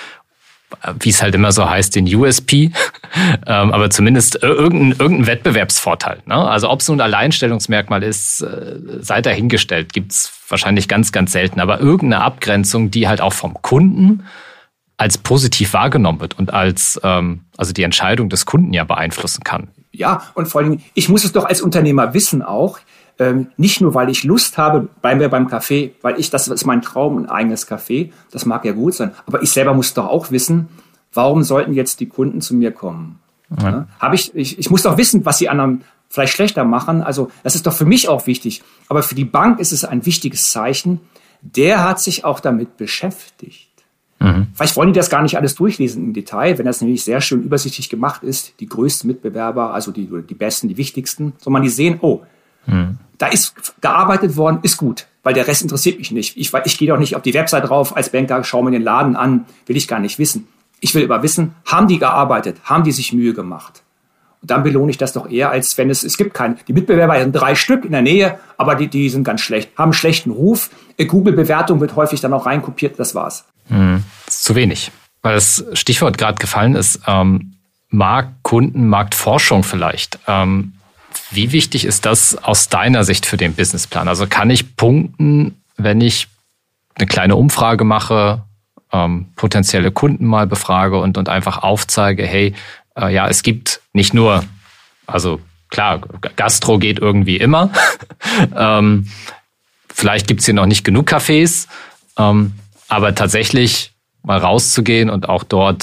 wie es halt immer so heißt, den U S P, ähm, aber zumindest irgendein, irgendein Wettbewerbsvorteil. Ne? Also ob es nun ein Alleinstellungsmerkmal ist, äh, sei dahingestellt, gibt's wahrscheinlich ganz, ganz selten. Aber irgendeine Abgrenzung, die halt auch vom Kunden als positiv wahrgenommen wird und als ähm, also die Entscheidung des Kunden ja beeinflussen kann.
Ja, und vor allem, ich muss es doch als Unternehmer wissen auch, Ähm, nicht nur, weil ich Lust habe, bleiben wir beim Kaffee, weil ich, das ist mein Traum, ein eigenes Café, das mag ja gut sein, aber ich selber muss doch auch wissen, warum sollten jetzt die Kunden zu mir kommen? Ja. Ja? Hab ich, ich, ich muss doch wissen, was die anderen vielleicht schlechter machen, also das ist doch für mich auch wichtig, aber für die Bank ist es ein wichtiges Zeichen, der hat sich auch damit beschäftigt. Mhm. Vielleicht wollen die das gar nicht alles durchlesen im Detail, wenn das nämlich sehr schön übersichtlich gemacht ist, die größten Mitbewerber, also die, die besten, die wichtigsten, soll man die sehen, oh, mhm. Da ist gearbeitet worden, ist gut, weil der Rest interessiert mich nicht. Ich, ich gehe doch nicht auf die Website drauf als Banker, schaue mir den Laden an, will ich gar nicht wissen. Ich will aber wissen, haben die gearbeitet, haben die sich Mühe gemacht? Und dann belohne ich das doch eher, als wenn es, es gibt keinen. Die Mitbewerber sind drei Stück in der Nähe, aber die, die sind ganz schlecht, haben einen schlechten Ruf. Google-Bewertung wird häufig dann auch reinkopiert, das war's.
Hm, das ist zu wenig. Weil das Stichwort gerade gefallen ist, ähm, Markt, Kunden, Marktforschung vielleicht. Ähm, Wie wichtig ist das aus deiner Sicht für den Businessplan? Also kann ich punkten, wenn ich eine kleine Umfrage mache, ähm, potenzielle Kunden mal befrage und, und einfach aufzeige, hey, äh, ja, es gibt nicht nur, also klar, Gastro geht irgendwie immer. ähm, vielleicht gibt es hier noch nicht genug Cafés, ähm, aber tatsächlich mal rauszugehen und auch dort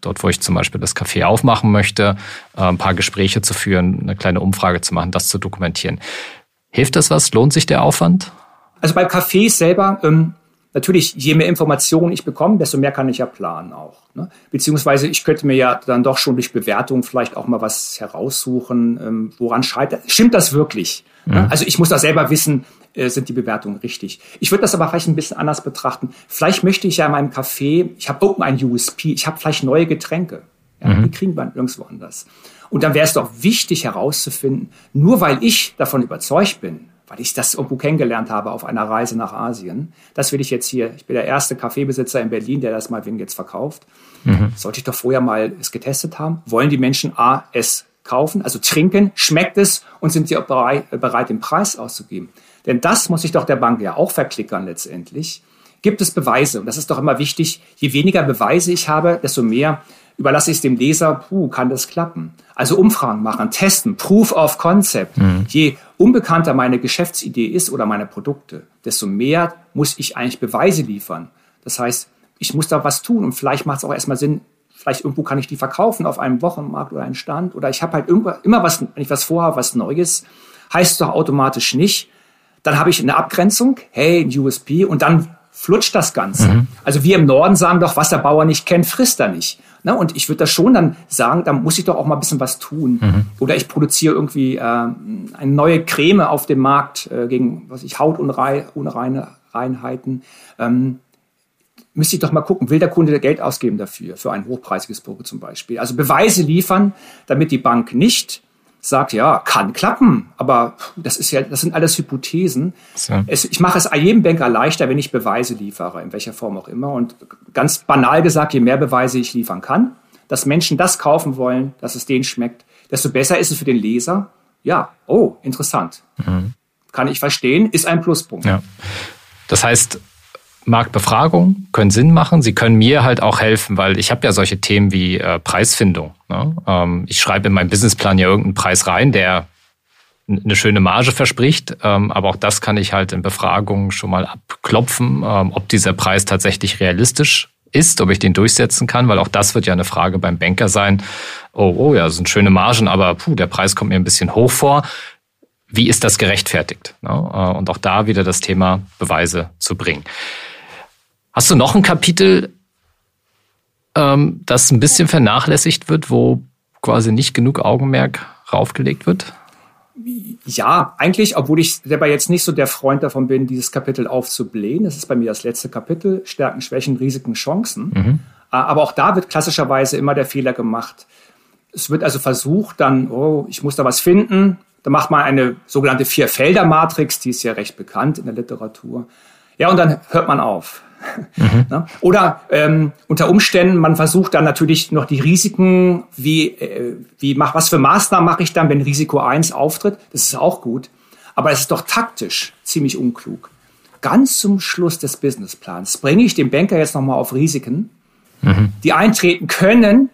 dort, wo ich zum Beispiel das Café aufmachen möchte, ein paar Gespräche zu führen, eine kleine Umfrage zu machen, das zu dokumentieren. Hilft das was? Lohnt sich der Aufwand?
Also bei Cafés selber, ähm, natürlich, je mehr Informationen ich bekomme, desto mehr kann ich ja planen auch. Ne? Beziehungsweise ich könnte mir ja dann doch schon durch Bewertung vielleicht auch mal was heraussuchen, ähm, woran scheitert. Stimmt das wirklich? Mhm. Ne? Also ich muss da selber wissen, äh, sind die Bewertungen richtig. Ich würde das aber vielleicht ein bisschen anders betrachten. Vielleicht möchte ich ja in meinem Café, ich habe irgendein U S P, ich habe vielleicht neue Getränke. Ja, mhm. Die kriegen wir nirgendwo anders. Und dann wäre es doch wichtig herauszufinden, nur weil ich davon überzeugt bin, weil ich das irgendwo kennengelernt habe auf einer Reise nach Asien. Das will ich jetzt hier, ich bin der erste Kaffeebesitzer in Berlin, der das mal wegen jetzt verkauft. Mhm. Sollte ich doch vorher mal es getestet haben? Wollen die Menschen A, es kaufen, also trinken, schmeckt es und sind sie auch bereit, bereit, den Preis auszugeben? Denn das muss ich doch der Bank ja auch verklickern letztendlich. Gibt es Beweise? Und das ist doch immer wichtig. Je weniger Beweise ich habe, desto mehr überlasse ich es dem Leser, puh, kann das klappen? Also Umfragen machen, testen, Proof of Concept. Mhm. Je unbekannter meine Geschäftsidee ist oder meine Produkte, desto mehr muss ich eigentlich Beweise liefern. Das heißt, ich muss da was tun und vielleicht macht es auch erstmal Sinn, vielleicht irgendwo kann ich die verkaufen auf einem Wochenmarkt oder einem Stand oder ich habe halt immer was, wenn ich was vorhabe, was Neues, heißt doch automatisch nicht, dann habe ich eine Abgrenzung, hey, ein U S P und dann flutscht das Ganze. Mhm. Also wir im Norden sagen doch, was der Bauer nicht kennt, frisst er nicht. Na, und ich würde das schon dann sagen, da muss ich doch auch mal ein bisschen was tun. Mhm. Oder ich produziere irgendwie äh, eine neue Creme auf dem Markt äh, gegen was ich Hautunreinheiten. Ähm, müsste ich doch mal gucken, will der Kunde Geld ausgeben dafür, für ein hochpreisiges Produkt zum Beispiel. Also Beweise liefern, damit die Bank nicht sagt, ja, kann klappen, aber das ist ja, das sind alles Hypothesen. So. Es, ich mache es jedem Banker leichter, wenn ich Beweise liefere, in welcher Form auch immer. Und ganz banal gesagt, je mehr Beweise ich liefern kann, dass Menschen das kaufen wollen, dass es denen schmeckt, desto besser ist es für den Leser. Ja, oh, interessant. Mhm. Kann ich verstehen, ist ein Pluspunkt.
Ja. Das heißt, Marktbefragung können Sinn machen. Sie können mir halt auch helfen, weil ich habe ja solche Themen wie äh, Preisfindung. Ne? Ähm, ich schreibe in meinem Businessplan ja irgendeinen Preis rein, der eine schöne Marge verspricht. Ähm, aber auch das kann ich halt in Befragungen schon mal abklopfen, ähm, ob dieser Preis tatsächlich realistisch ist, ob ich den durchsetzen kann, weil auch das wird ja eine Frage beim Banker sein. Oh, oh ja, das sind schöne Margen, aber puh, der Preis kommt mir ein bisschen hoch vor. Wie ist das gerechtfertigt? Ne? Und auch da wieder das Thema Beweise zu bringen. Hast du noch ein Kapitel, ähm, das ein bisschen vernachlässigt wird, wo quasi nicht genug Augenmerk raufgelegt wird?
Ja, eigentlich, obwohl ich selber jetzt nicht so der Freund davon bin, dieses Kapitel aufzublähen. Das ist bei mir das letzte Kapitel, Stärken, Schwächen, Risiken, Chancen. Mhm. Aber auch da wird klassischerweise immer der Fehler gemacht. Es wird also versucht, dann, oh, ich muss da was finden. Da macht man eine sogenannte Vier-Felder-Matrix, die ist ja recht bekannt in der Literatur. Ja, und dann hört man auf. Mhm. Oder ähm, unter Umständen, man versucht dann natürlich noch die Risiken, wie, äh, wie mach, was für Maßnahmen mache ich dann, wenn Risiko eins auftritt. Das ist auch gut. Aber es ist doch taktisch ziemlich unklug. Ganz zum Schluss des Businessplans bringe ich den Banker jetzt nochmal auf Risiken, mhm. die eintreten können.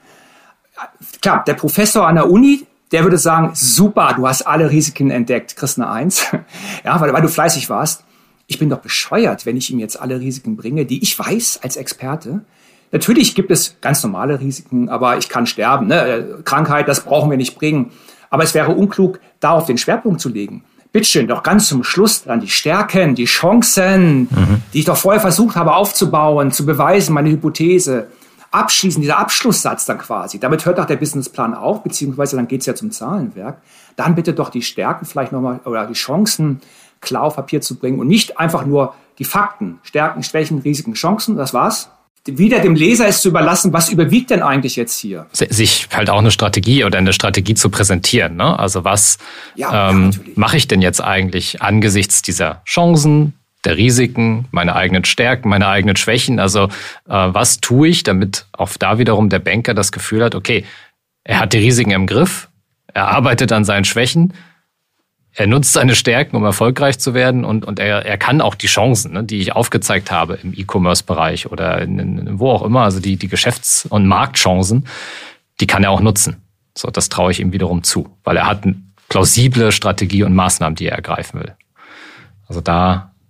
Klar, der Professor an der Uni, der würde sagen, super, du hast alle Risiken entdeckt, kriegst eine Eins. Ja, weil, weil du fleißig warst. Ich bin doch bescheuert, wenn ich ihm jetzt alle Risiken bringe, die ich weiß als Experte. Natürlich gibt es ganz normale Risiken, aber ich kann sterben. Ne? Krankheit, das brauchen wir nicht bringen. Aber es wäre unklug, darauf den Schwerpunkt zu legen. Bitteschön, doch ganz zum Schluss dann die Stärken, die Chancen, mhm. die ich doch vorher versucht habe aufzubauen, zu beweisen, meine Hypothese. Abschließen, dieser Abschlusssatz dann quasi. Damit hört auch der Businessplan auf, beziehungsweise dann geht's ja zum Zahlenwerk. Dann bitte doch die Stärken vielleicht nochmal oder die Chancen klar auf Papier zu bringen und nicht einfach nur die Fakten, Stärken, Schwächen, Risiken, Chancen, das war's. Wieder dem Leser ist zu überlassen, was überwiegt denn eigentlich jetzt hier?
Sich halt auch eine Strategie oder eine Strategie zu präsentieren. Ne? Also was ja, ähm, ja, mache ich denn jetzt eigentlich angesichts dieser Chancen, der Risiken, meine eigenen Stärken, meine eigenen Schwächen? Also äh, was tue ich, damit auch da wiederum der Banker das Gefühl hat, okay, er hat die Risiken im Griff, er arbeitet an seinen Schwächen, er nutzt seine Stärken, um erfolgreich zu werden und, und er, er kann auch die Chancen, ne, die ich aufgezeigt habe im E-Commerce-Bereich oder in, in, wo auch immer, also die, die Geschäfts- und Marktchancen, die kann er auch nutzen. So, das traue ich ihm wiederum zu, weil er hat eine plausible Strategie und Maßnahmen, die er ergreifen will. Also da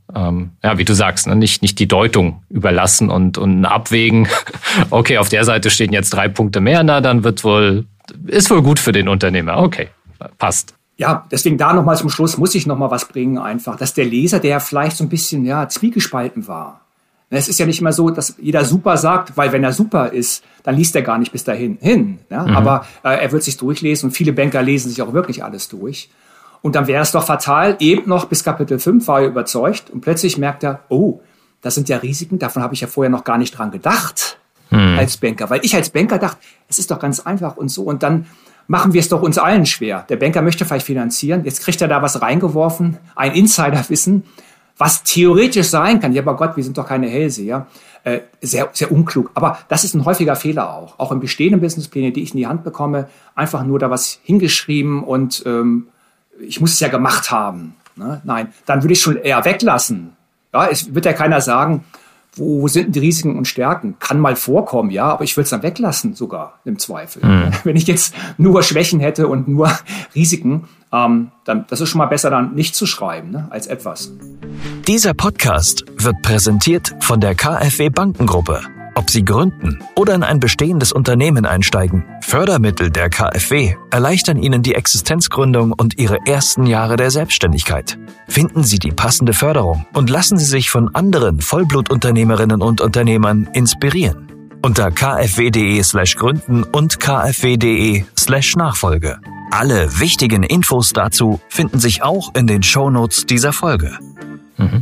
ähm, ja, wie du sagst, ne, nicht, nicht die Deutung überlassen und, und abwägen, okay, auf der Seite stehen jetzt drei Punkte mehr, na, dann wird wohl, ist wohl gut für den Unternehmer. Okay, passt.
Ja, deswegen da nochmal zum Schluss muss ich nochmal was bringen einfach, dass der Leser, der vielleicht so ein bisschen, ja, zwiegespalten war. Es ist ja nicht immer so, dass jeder super sagt, weil wenn er super ist, dann liest er gar nicht bis dahin hin. Ja? Mhm. Aber äh, er wird sich durchlesen und viele Banker lesen sich auch wirklich alles durch. Und dann wäre es doch fatal, eben noch bis Kapitel fünf war er überzeugt und plötzlich merkt er, oh, das sind ja Risiken, davon habe ich ja vorher noch gar nicht dran gedacht mhm. als Banker. Weil ich als Banker dachte, es ist doch ganz einfach und so. Und dann machen wir es doch uns allen schwer. Der Banker möchte vielleicht finanzieren, jetzt kriegt er da was reingeworfen, ein Insiderwissen, was theoretisch sein kann, ja, aber Gott, wir sind doch keine Hellseher, äh, sehr, sehr unklug. Aber das ist ein häufiger Fehler auch. Auch in bestehenden Businessplänen, die ich in die Hand bekomme, einfach nur da was hingeschrieben und ähm, ich muss es ja gemacht haben. Ne? Nein, dann würde ich schon eher weglassen. Ja, es wird ja keiner sagen, wo sind denn die Risiken und Stärken? Kann mal vorkommen, ja, aber ich will es dann weglassen sogar im Zweifel. Mhm. Wenn ich jetzt nur Schwächen hätte und nur Risiken, ähm, dann das ist schon mal besser, dann nicht zu schreiben, ne, als etwas.
Dieser Podcast wird präsentiert von der KfW Bankengruppe. Ob Sie gründen oder in ein bestehendes Unternehmen einsteigen, Fördermittel der KfW erleichtern Ihnen die Existenzgründung und Ihre ersten Jahre der Selbstständigkeit. Finden Sie die passende Förderung und lassen Sie sich von anderen Vollblutunternehmerinnen und Unternehmern inspirieren. Unter kfw.de slash gründen und kfw.de slash Nachfolge. Alle wichtigen Infos dazu finden sich auch in den Shownotes dieser Folge.
Mhm.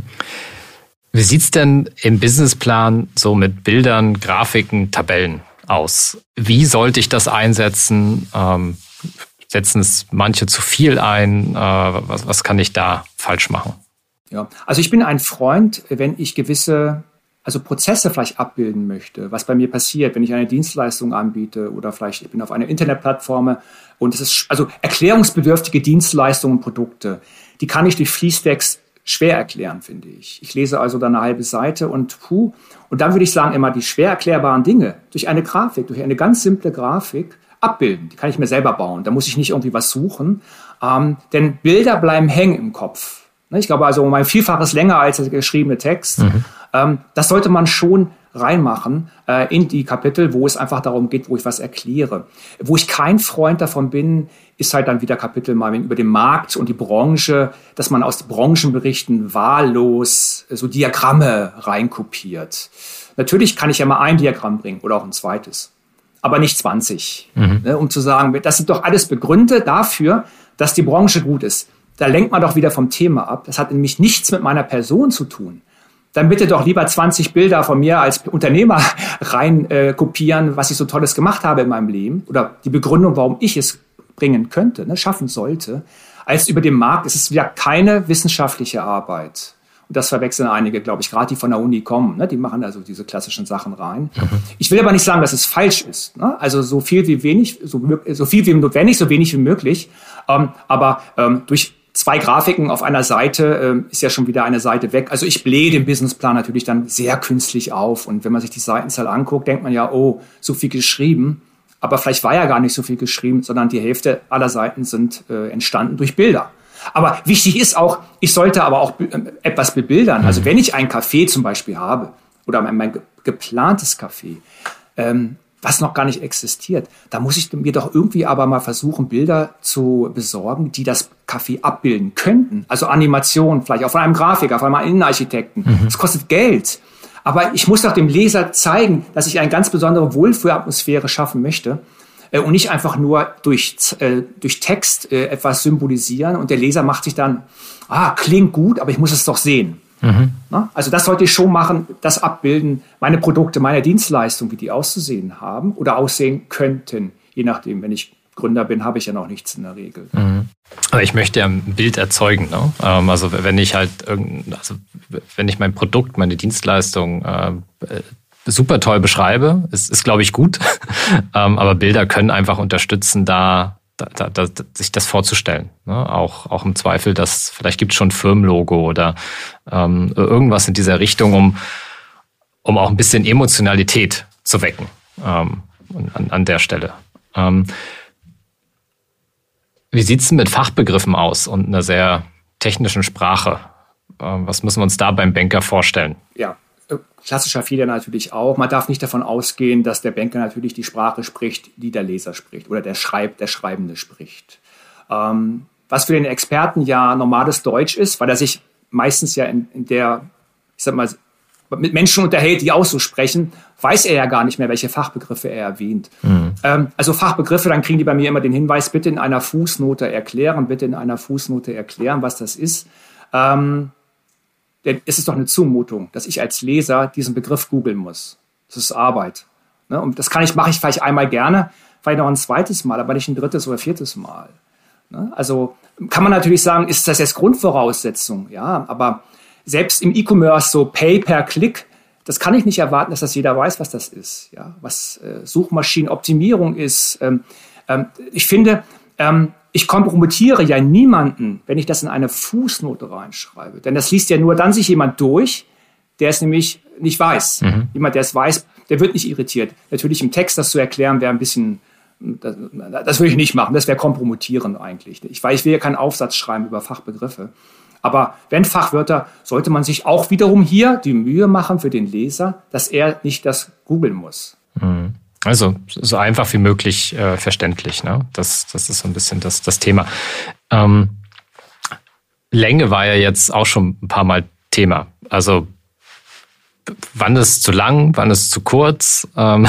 Wie sieht's denn im Businessplan so mit Bildern, Grafiken, Tabellen aus? Wie sollte ich das einsetzen? Ähm, setzen es manche zu viel ein? Äh, was, was kann ich da falsch machen?
Ja, also ich bin ein Freund, wenn ich gewisse also Prozesse vielleicht abbilden möchte, was bei mir passiert, wenn ich eine Dienstleistung anbiete oder vielleicht ich bin auf einer Internetplattform und es ist also erklärungsbedürftige Dienstleistungen und Produkte, die kann ich durch Fließtext schwer erklären, finde ich. Ich lese also dann eine halbe Seite und puh. Und dann würde ich sagen, immer die schwer erklärbaren Dinge durch eine Grafik, durch eine ganz simple Grafik abbilden. Die kann ich mir selber bauen. Da muss ich nicht irgendwie was suchen. Ähm, denn Bilder bleiben hängen im Kopf. Ich glaube also um ein Vielfaches länger als der geschriebene Text. Mhm. Ähm, das sollte man schon reinmachen äh, in die Kapitel, wo es einfach darum geht, wo ich was erkläre. Wo ich kein Freund davon bin, ist halt dann wieder Kapitel mal über den Markt und die Branche, dass man aus Branchenberichten wahllos so Diagramme reinkopiert. Natürlich kann ich ja mal ein Diagramm bringen oder auch ein zweites, aber nicht zwanzig, mhm. ne, um zu sagen, das sind doch alles Begründe dafür, dass die Branche gut ist. Da lenkt man doch wieder vom Thema ab. Das hat nämlich nichts mit meiner Person zu tun. Dann bitte doch lieber zwanzig Bilder von mir als Unternehmer rein äh, kopieren, was ich so Tolles gemacht habe in meinem Leben oder die Begründung, warum ich es bringen könnte, ne, schaffen sollte, als über den Markt. Es ist wieder keine wissenschaftliche Arbeit. Und das verwechseln einige, glaube ich, gerade die von der Uni kommen. Ne, die machen also diese klassischen Sachen rein. Mhm. Ich will aber nicht sagen, dass es falsch ist. Ne? Also so viel wie wenig, so, so viel wie notwendig, so wenig wie möglich. Ähm, aber ähm, durch zwei Grafiken auf einer Seite äh, ist ja schon wieder eine Seite weg. Also ich blähe den Businessplan natürlich dann sehr künstlich auf. Und wenn man sich die Seitenzahl anguckt, denkt man ja, oh, so viel geschrieben. Aber vielleicht war ja gar nicht so viel geschrieben, sondern die Hälfte aller Seiten sind äh, entstanden durch Bilder. Aber wichtig ist auch, ich sollte aber auch äh, etwas bebildern. Also wenn ich ein Café zum Beispiel habe oder mein, mein ge- geplantes Café, ähm, was noch gar nicht existiert, da muss ich mir doch irgendwie aber mal versuchen, Bilder zu besorgen, die das Café abbilden könnten. Also Animation, vielleicht auch von einem Grafiker, von einem Innenarchitekten. Mhm. Das kostet Geld. Aber ich muss doch dem Leser zeigen, dass ich eine ganz besondere Wohlfühlatmosphäre schaffen möchte äh, und nicht einfach nur durch, äh, durch Text äh, etwas symbolisieren und der Leser macht sich dann, ah, klingt gut, aber ich muss es doch sehen. Mhm. Na? Also das sollte ich schon machen, das abbilden, meine Produkte, meine Dienstleistungen, wie die auszusehen haben oder aussehen könnten, je nachdem, wenn ich Gründer bin, habe ich ja noch nichts in der Regel.
Mhm. Aber ich möchte ja ein Bild erzeugen. Ne? Also wenn ich halt, also wenn ich mein Produkt, meine Dienstleistung äh, super toll beschreibe, ist, ist glaube ich gut. Aber Bilder können einfach unterstützen, da, da, da sich das vorzustellen. Ne? Auch, auch im Zweifel, dass vielleicht gibt es schon ein Firmenlogo oder ähm, irgendwas in dieser Richtung, um, um auch ein bisschen Emotionalität zu wecken ähm, an, an der Stelle. Ähm, Wie sieht's denn mit Fachbegriffen aus und einer sehr technischen Sprache? Was müssen wir uns da beim Banker vorstellen?
Ja, klassischer Fehler natürlich auch. Man darf nicht davon ausgehen, dass der Banker natürlich die Sprache spricht, die der Leser spricht oder der Schreib, der Schreibende spricht. Ähm, was für den Experten ja normales Deutsch ist, weil er sich meistens ja in, in der, ich sag mal, mit Menschen unterhält, die auch so sprechen, weiß er ja gar nicht mehr, welche Fachbegriffe er erwähnt. Mhm. Ähm, also Fachbegriffe, dann kriegen die bei mir immer den Hinweis, bitte in einer Fußnote erklären, bitte in einer Fußnote erklären, was das ist. Ähm, denn es ist doch eine Zumutung, dass ich als Leser diesen Begriff googeln muss. Das ist Arbeit. Ne? Und das kann ich, mache ich vielleicht einmal gerne, vielleicht noch ein zweites Mal, aber nicht ein drittes oder viertes Mal. Ne? Also kann man natürlich sagen, ist das jetzt Grundvoraussetzung? Ja, aber selbst im E-Commerce so Pay per Klick, das kann ich nicht erwarten, dass das jeder weiß, was das ist. Ja, was äh, Suchmaschinenoptimierung ist. Ähm, ähm, ich finde, ähm, ich kompromittiere ja niemanden, wenn ich das in eine Fußnote reinschreibe. Denn das liest ja nur dann sich jemand durch, der es nämlich nicht weiß. Mhm. Jemand, der es weiß, der wird nicht irritiert. Natürlich im Text das zu erklären, wäre ein bisschen, das, das würde ich nicht machen. Das wäre kompromittierend eigentlich. Ich, weil ich will ja keinen Aufsatz schreiben über Fachbegriffe. Aber wenn Fachwörter, sollte man sich auch wiederum hier die Mühe machen für den Leser, dass er nicht das googeln muss.
Also so einfach wie möglich äh, verständlich. Ne? Das, das ist so ein bisschen das, das Thema. Ähm, Länge war ja jetzt auch schon ein paar Mal Thema. Also wann ist zu lang, wann ist zu kurz? Ähm,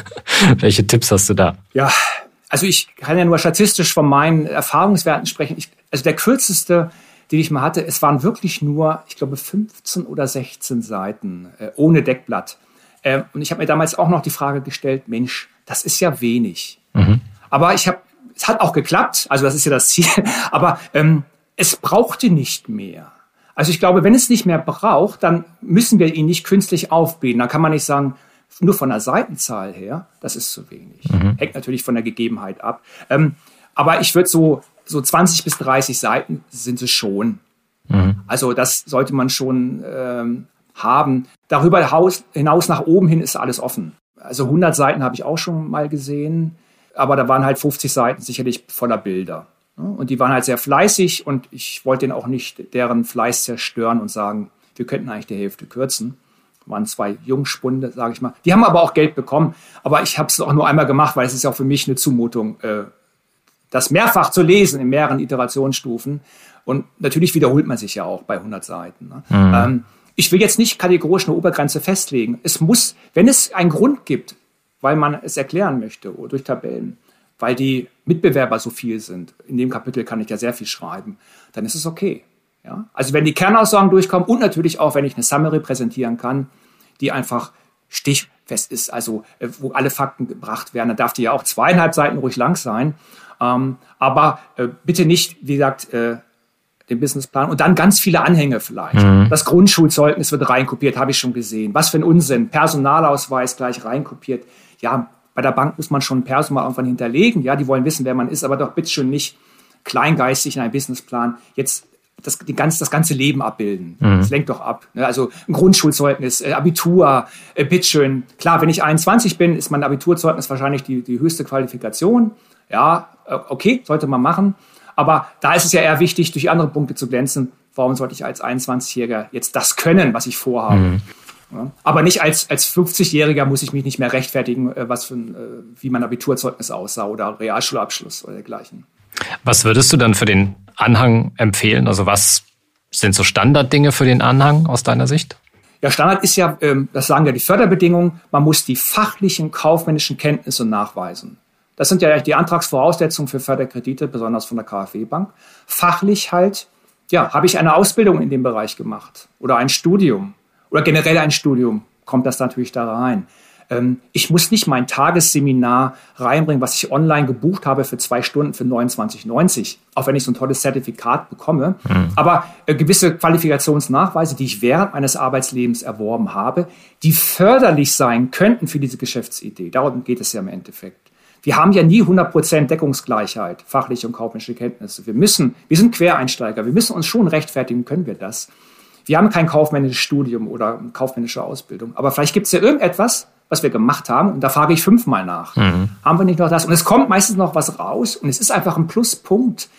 welche Tipps hast du da?
Ja, also ich kann ja nur statistisch von meinen Erfahrungswerten sprechen. Ich, also der kürzeste, den ich mal hatte, es waren wirklich nur, ich glaube, fünfzehn oder sechzehn Seiten äh, ohne Deckblatt. Äh, und ich habe mir damals auch noch die Frage gestellt, Mensch, das ist ja wenig. Mhm. Aber ich habe, es hat auch geklappt, also das ist ja das Ziel, aber ähm, es brauchte nicht mehr. Also ich glaube, wenn es nicht mehr braucht, dann müssen wir ihn nicht künstlich aufblähen. Dann kann man nicht sagen, nur von der Seitenzahl her, das ist zu wenig. Mhm. Hängt natürlich von der Gegebenheit ab. Ähm, aber ich würde so So zwanzig bis dreißig Seiten sind es schon. Mhm. Also das sollte man schon ähm, haben. Darüber hinaus nach oben hin ist alles offen. Also hundert Seiten habe ich auch schon mal gesehen, aber da waren halt fünfzig Seiten sicherlich voller Bilder. Und die waren halt sehr fleißig und ich wollte denen auch nicht deren Fleiß zerstören und sagen, wir könnten eigentlich die Hälfte kürzen. Das waren zwei Jungspunde, sage ich mal. Die haben aber auch Geld bekommen, aber ich habe es auch nur einmal gemacht, weil es ist ja auch für mich eine Zumutung, äh, das mehrfach zu lesen in mehreren Iterationsstufen. Und natürlich wiederholt man sich ja auch bei hundert Seiten. Ne? Mhm. Ähm, ich will jetzt nicht kategorisch eine Obergrenze festlegen. Es muss, wenn es einen Grund gibt, weil man es erklären möchte oder durch Tabellen, weil die Mitbewerber so viel sind, in dem Kapitel kann ich ja sehr viel schreiben, dann ist es okay. Ja? Also wenn die Kernaussagen durchkommen und natürlich auch, wenn ich eine Summary präsentieren kann, die einfach stichfest ist, also wo alle Fakten gebracht werden, dann darf die ja auch zweieinhalb Seiten ruhig lang sein. Ähm, aber äh, bitte nicht, wie gesagt, äh, den Businessplan und dann ganz viele Anhänge vielleicht. Mhm. Das Grundschulzeugnis wird reinkopiert, habe ich schon gesehen. Was für ein Unsinn. Personalausweis gleich reinkopiert. Ja, bei der Bank muss man schon ein Perso mal irgendwann hinterlegen. Ja, die wollen wissen, wer man ist, aber doch bitte schön nicht kleingeistig in einem Businessplan jetzt das, die ganz, das ganze Leben abbilden. Mhm. Das lenkt doch ab. Ne? Also ein Grundschulzeugnis, äh, Abitur, äh, bitteschön. Klar, wenn ich einundzwanzig bin, ist mein Abiturzeugnis wahrscheinlich die, die höchste Qualifikation. Ja, okay, sollte man machen. Aber da ist es ja eher wichtig, durch andere Punkte zu glänzen. Warum sollte ich als einundzwanzigjähriger jetzt das können, was ich vorhabe? Mhm. Ja, aber nicht als, als fünfzigjähriger muss ich mich nicht mehr rechtfertigen, was für ein, wie mein Abiturzeugnis aussah oder Realschulabschluss oder dergleichen.
Was würdest du dann für den Anhang empfehlen? Also was sind so Standarddinge für den Anhang aus deiner Sicht?
Ja, Standard ist ja, das sagen ja die Förderbedingungen, man muss die fachlichen, kaufmännischen Kenntnisse nachweisen. Das sind ja die Antragsvoraussetzungen für Förderkredite, besonders von der KfW-Bank. Fachlich halt, ja, habe ich eine Ausbildung in dem Bereich gemacht oder ein Studium oder generell ein Studium, kommt das natürlich da rein. Ähm, ich muss nicht mein Tagesseminar reinbringen, was ich online gebucht habe für zwei Stunden für neunundzwanzig neunzig, auch wenn ich so ein tolles Zertifikat bekomme. Mhm. Aber äh, gewisse Qualifikationsnachweise, die ich während meines Arbeitslebens erworben habe, die förderlich sein könnten für diese Geschäftsidee. Darum geht es ja im Endeffekt. Wir haben ja nie hundert Prozent Deckungsgleichheit, fachliche und kaufmännische Kenntnisse. Wir müssen, wir sind Quereinsteiger, wir müssen uns schon rechtfertigen, können wir das. Wir haben kein kaufmännisches Studium oder eine kaufmännische Ausbildung. Aber vielleicht gibt es ja irgendetwas, was wir gemacht haben. Und da frage ich fünfmal nach. Mhm. Haben wir nicht noch das? Und es kommt meistens noch was raus. Und es ist einfach ein Pluspunkt,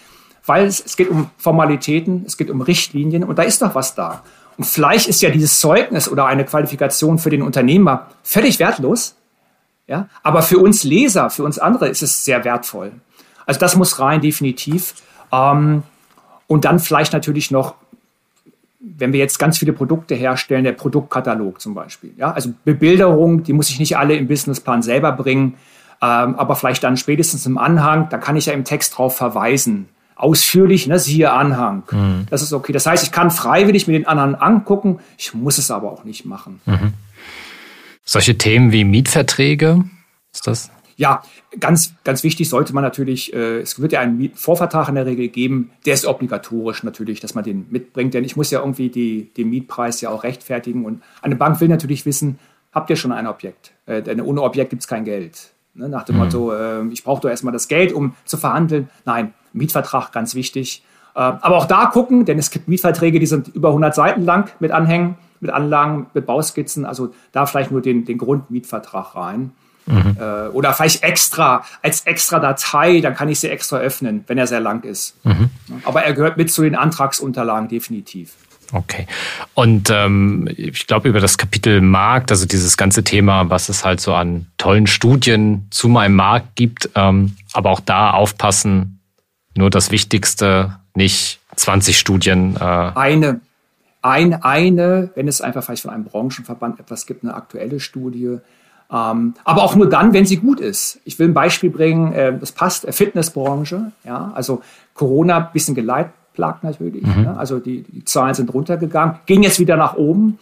weil es, es geht um Formalitäten, es geht um Richtlinien und da ist doch was da. Und vielleicht ist ja dieses Zeugnis oder eine Qualifikation für den Unternehmer völlig wertlos, ja, aber für uns Leser, für uns andere ist es sehr wertvoll. Also das muss rein, definitiv. Ähm, und dann vielleicht natürlich noch, wenn wir jetzt ganz viele Produkte herstellen, der Produktkatalog zum Beispiel. Ja, also Bebilderung, die muss ich nicht alle im Businessplan selber bringen, ähm, aber vielleicht dann spätestens im Anhang, da kann ich ja im Text drauf verweisen. Ausführlich, ne, siehe Anhang. Mhm. Das ist okay. Das heißt, ich kann freiwillig mir den Anhang angucken, ich muss es aber auch nicht machen.
Mhm. Solche Themen wie Mietverträge, ist das?
Ja, ganz, ganz wichtig sollte man natürlich, äh, es wird ja einen Vorvertrag in der Regel geben, der ist obligatorisch natürlich, dass man den mitbringt, denn ich muss ja irgendwie die, den Mietpreis ja auch rechtfertigen und eine Bank will natürlich wissen, habt ihr schon ein Objekt? Äh, denn ohne Objekt gibt es kein Geld. Ne? Nach dem mhm. Motto, äh, ich brauche doch erstmal das Geld, um zu verhandeln. Nein, Mietvertrag, ganz wichtig. Äh, aber auch da gucken, denn es gibt Mietverträge, die sind über hundert Seiten lang mit Anhängen, mit Anlagen, mit Bauskizzen, also da vielleicht nur den, den Grundmietvertrag rein. Mhm. Äh, oder vielleicht extra, als extra Datei, dann kann ich sie extra öffnen, wenn er sehr lang ist. Mhm. Aber er gehört mit zu den Antragsunterlagen, definitiv.
Okay. Und ähm, ich glaube, über das Kapitel Markt, also dieses ganze Thema, was es halt so an tollen Studien zu meinem Markt gibt, ähm, aber auch da aufpassen, nur das Wichtigste, nicht zwanzig Studien. Äh
eine, ein, eine, wenn es einfach vielleicht von einem Branchenverband etwas gibt, eine aktuelle Studie. Ähm, aber auch nur dann, wenn sie gut ist. Ich will ein Beispiel bringen, äh, das passt, äh, Fitnessbranche, ja, also Corona ein bisschen geleitplagt natürlich, mhm. ne? Also die, die Zahlen sind runtergegangen, gehen jetzt wieder nach oben.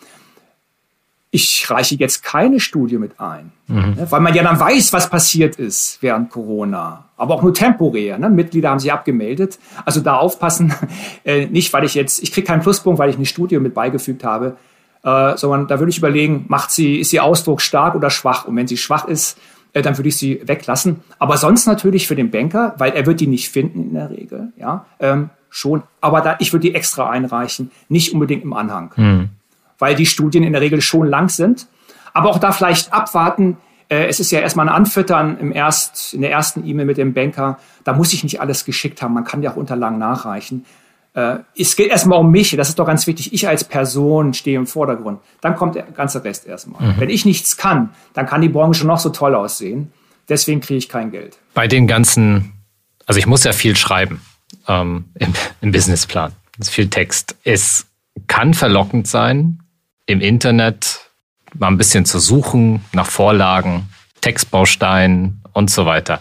Ich reiche jetzt keine Studie mit ein, mhm. ne? Weil man ja dann weiß, was passiert ist während Corona, aber auch nur temporär, ne? Mitglieder haben sich abgemeldet, also da aufpassen, äh, nicht, weil ich jetzt, ich kriege keinen Pluspunkt, weil ich eine Studie mit beigefügt habe, Äh, sondern da würde ich überlegen, macht sie, ist sie ausdrucksstark oder schwach? Und wenn sie schwach ist, äh, dann würde ich sie weglassen. Aber sonst natürlich für den Banker, weil er wird die nicht finden in der Regel, ja, ähm, schon. Aber da, ich würde die extra einreichen, nicht unbedingt im Anhang, mhm. weil die Studien in der Regel schon lang sind. Aber auch da vielleicht abwarten. Äh, es ist ja erstmal ein Anfüttern im erst, in der ersten E-Mail mit dem Banker. Da muss ich nicht alles geschickt haben. Man kann ja auch Unterlagen nachreichen. Äh, es geht erstmal um mich, das ist doch ganz wichtig. Ich als Person stehe im Vordergrund. Dann kommt der ganze Rest erstmal. Mhm. Wenn ich nichts kann, dann kann die Branche noch so toll aussehen. Deswegen kriege ich kein Geld.
Bei den ganzen, also ich muss ja viel schreiben ähm, im, im Businessplan. Das ist viel Text. Es kann verlockend sein, im Internet mal ein bisschen zu suchen nach Vorlagen, Textbausteinen und so weiter.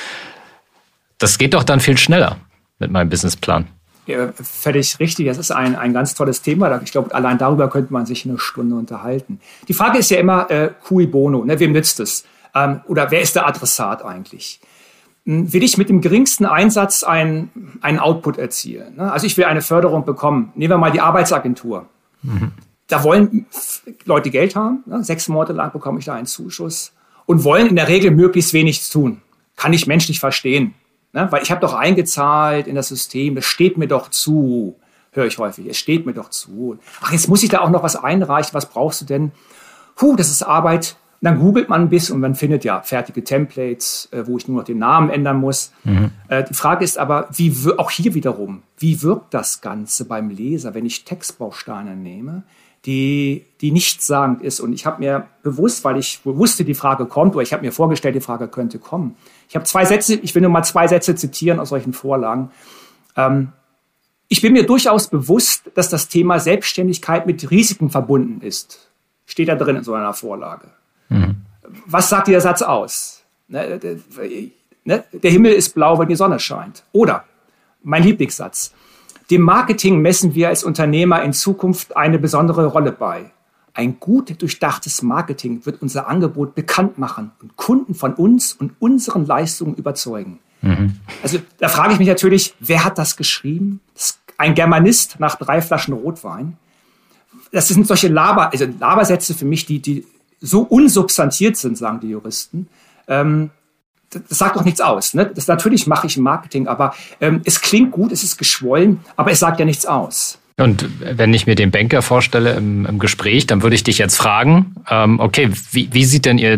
Das geht doch dann viel schneller mit meinem Businessplan.
Ja, völlig richtig. Das ist ein, ein ganz tolles Thema. Ich glaube, allein darüber könnte man sich eine Stunde unterhalten. Die Frage ist ja immer, äh, cui bono, ne? Wem nützt es? Ähm, oder wer ist der Adressat eigentlich? Hm, will ich mit dem geringsten Einsatz ein, einen Output erzielen? Ne? Also ich will eine Förderung bekommen. Nehmen wir mal die Arbeitsagentur. Mhm. Da wollen Leute Geld haben. Ne? Sechs Monate lang bekomme ich da einen Zuschuss. Und wollen in der Regel möglichst wenig tun. Kann ich menschlich verstehen. Ne, weil ich habe doch eingezahlt in das System, das steht mir doch zu, höre ich häufig, es steht mir doch zu. Ach, jetzt muss ich da auch noch was einreichen, was brauchst du denn? Puh, das ist Arbeit. Und dann googelt man ein bisschen und man findet ja fertige Templates, äh, wo ich nur noch den Namen ändern muss. Mhm. Äh, die Frage ist aber, wie auch hier wiederum, wie wirkt das Ganze beim Leser, wenn ich Textbausteine nehme, die, die nichtssagend ist. Und ich habe mir bewusst, weil ich wusste, die Frage kommt, oder ich habe mir vorgestellt, die Frage könnte kommen. Ich habe zwei Sätze, ich will nur mal zwei Sätze zitieren aus solchen Vorlagen. Ähm, ich bin mir durchaus bewusst, dass das Thema Selbstständigkeit mit Risiken verbunden ist. Steht da drin in so einer Vorlage. Mhm. Was sagt dieser Satz aus? Ne, ne, der Himmel ist blau, wenn die Sonne scheint. Oder, mein Lieblingssatz, dem Marketing messen wir als Unternehmer in Zukunft eine besondere Rolle bei. Ein gut durchdachtes Marketing wird unser Angebot bekannt machen und Kunden von uns und unseren Leistungen überzeugen. Mhm. Also da frage ich mich natürlich, wer hat das geschrieben? Das ist ein Germanist nach drei Flaschen Rotwein. Das sind solche Laber, also Labersätze für mich, die, die so unsubstantiert sind, sagen die Juristen. Ähm, das sagt doch nichts aus. Ne? Das, natürlich mache ich Marketing, aber ähm, es klingt gut, es ist geschwollen, aber es sagt ja nichts aus.
Und wenn ich mir den Banker vorstelle im, im Gespräch, dann würde ich dich jetzt fragen, ähm, okay, wie, wie sieht denn Ihr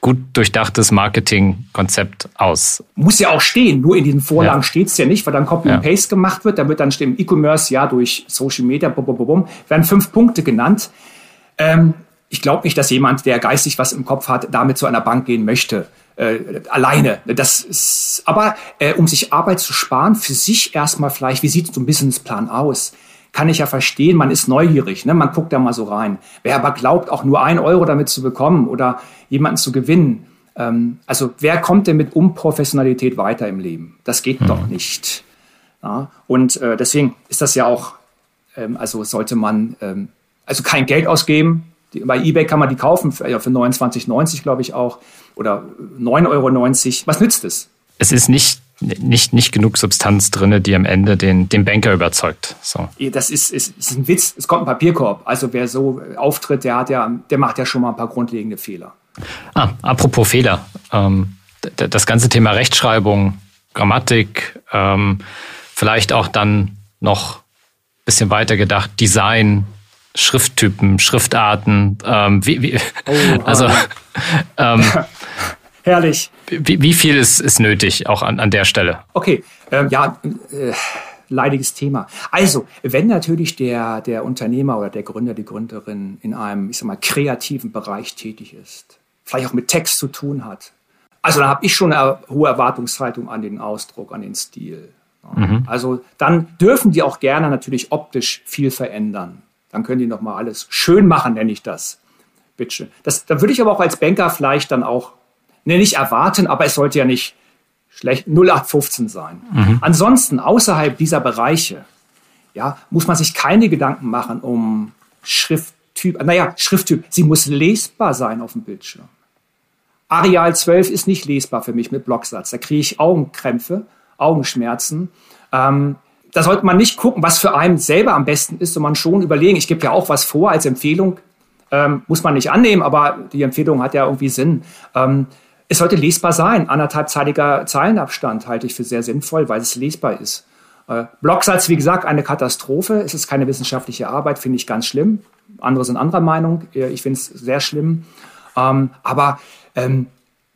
gut durchdachtes Marketingkonzept aus.
Muss ja auch stehen, nur in diesen Vorlagen
Ja.
steht es ja nicht, weil dann Copy
Ja.
and Paste gemacht wird, da wird dann stehen E-Commerce, ja, durch Social Media, bum, bum, bum, bum, werden fünf Punkte genannt. Ähm, ich glaube nicht, dass jemand, der geistig was im Kopf hat, damit zu einer Bank gehen möchte. Äh, alleine. Das ist, aber äh, um sich Arbeit zu sparen, für sich erstmal vielleicht, wie sieht so ein Businessplan aus? Kann ich ja verstehen, man ist neugierig, ne? Man guckt da mal so rein. Wer aber glaubt, auch nur ein Euro damit zu bekommen oder jemanden zu gewinnen, ähm, also wer kommt denn mit Unprofessionalität weiter im Leben? Das geht mhm. doch nicht. Ja? Und äh, deswegen ist das ja auch, ähm, also sollte man ähm, also kein Geld ausgeben. Die, bei eBay kann man die kaufen für, ja, für neunundzwanzig neunzig, glaube ich auch, oder neun Euro neunzig. Was nützt es?
Es ist nicht Nicht, nicht genug Substanz drin, die am Ende den, den Banker überzeugt. So.
Das ist, ist, ist ein Witz. Es kommt ein Papierkorb. Also wer so auftritt, der hat ja, der macht ja schon mal ein paar grundlegende Fehler.
Ah, apropos Fehler. Ähm, d- das ganze Thema Rechtschreibung, Grammatik, ähm, vielleicht auch dann noch ein bisschen weiter gedacht, Design, Schrifttypen, Schriftarten. Ähm, wie, wie,
oh,
also ähm,
herrlich.
Wie, wie viel ist, ist nötig, auch an, an der Stelle?
Okay, ähm, ja, äh, leidiges Thema. Also, wenn natürlich der, der Unternehmer oder der Gründer, die Gründerin in einem, ich sag mal, kreativen Bereich tätig ist, vielleicht auch mit Text zu tun hat, also da habe ich schon eine hohe Erwartungshaltung an den Ausdruck, an den Stil. Ja. Mhm. Also dann dürfen die auch gerne natürlich optisch viel verändern. Dann können die nochmal alles schön machen, nenne ich das. Bitteschön. Das, da würde ich aber auch als Banker vielleicht dann auch Ne, nicht erwarten, aber es sollte ja nicht schlecht null acht fünfzehn sein. Mhm. Ansonsten, außerhalb dieser Bereiche, ja, muss man sich keine Gedanken machen um Schrifttyp. Naja, Schrifttyp, sie muss lesbar sein auf dem Bildschirm. Arial zwölf ist nicht lesbar für mich mit Blocksatz. Da kriege ich Augenkrämpfe, Augenschmerzen. Ähm, da sollte man nicht gucken, was für einen selber am besten ist, sondern schon überlegen. Ich gebe ja auch was vor als Empfehlung. Ähm, muss man nicht annehmen, aber die Empfehlung hat ja irgendwie Sinn. Ähm, Es sollte lesbar sein. Anderthalbzeitiger Zeilenabstand halte ich für sehr sinnvoll, weil es lesbar ist. Äh, Blocksatz, wie gesagt, eine Katastrophe. Es ist keine wissenschaftliche Arbeit, finde ich ganz schlimm. Andere sind anderer Meinung. Ich finde es sehr schlimm. Ähm, aber ähm,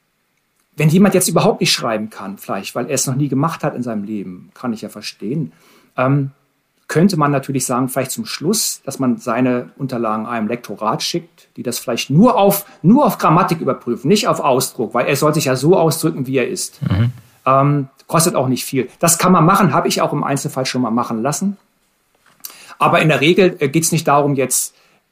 wenn jemand jetzt überhaupt nicht schreiben kann, vielleicht, weil er es noch nie gemacht hat in seinem Leben, kann ich ja verstehen, ähm, könnte man natürlich sagen, vielleicht zum Schluss, dass man seine Unterlagen einem Lektorat schickt, die das vielleicht nur auf, nur auf Grammatik überprüfen, nicht auf Ausdruck, weil er soll sich ja so ausdrücken, wie er ist. Mhm. Ähm, kostet auch nicht viel. Das kann man machen, habe ich auch im Einzelfall schon mal machen lassen. Aber in der Regel äh, geht es nicht darum, jetzt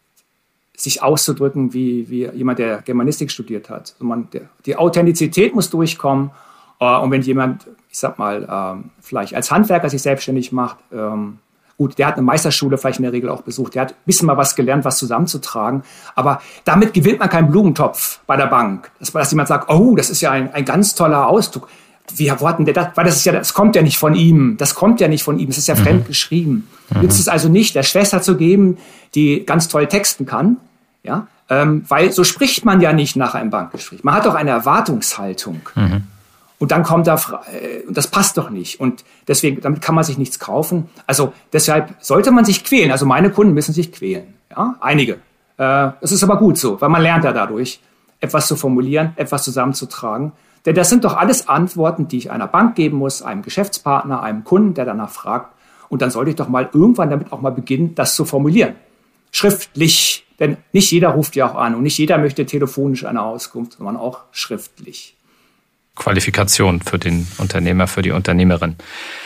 sich auszudrücken wie, wie jemand, der Germanistik studiert hat. Also man, der, die Authentizität muss durchkommen. Äh, und wenn jemand, ich sag mal, ähm, vielleicht als Handwerker sich selbstständig macht, ähm, gut, der hat eine Meisterschule vielleicht in der Regel auch besucht. Der hat ein bisschen mal was gelernt, was zusammenzutragen. Aber damit gewinnt man keinen Blumentopf bei der Bank. Dass, dass jemand sagt, oh, das ist ja ein, ein ganz toller Ausdruck. Wie, wo hat denn der das? Weil das ist ja, das kommt ja nicht von ihm. Das kommt ja nicht von ihm. Das ist ja mhm. fremd geschrieben. Mhm. Nützt es also nicht, der Schwester zu geben, die ganz toll texten kann. Ja, ähm, weil so spricht man ja nicht nach einem Bankgespräch. Man hat doch eine Erwartungshaltung. Mhm. Und dann kommt da, äh, das passt doch nicht. Und deswegen, damit kann man sich nichts kaufen. Also deshalb sollte man sich quälen. Also meine Kunden müssen sich quälen. Ja, einige. Äh, das ist aber gut so, weil man lernt ja dadurch, etwas zu formulieren, etwas zusammenzutragen. Denn das sind doch alles Antworten, die ich einer Bank geben muss, einem Geschäftspartner, einem Kunden, der danach fragt. Und dann sollte ich doch mal irgendwann damit auch mal beginnen, das zu formulieren. Schriftlich. Denn nicht jeder ruft ja auch an und nicht jeder möchte telefonisch eine Auskunft, sondern auch schriftlich.
Qualifikation für den Unternehmer, für die Unternehmerin.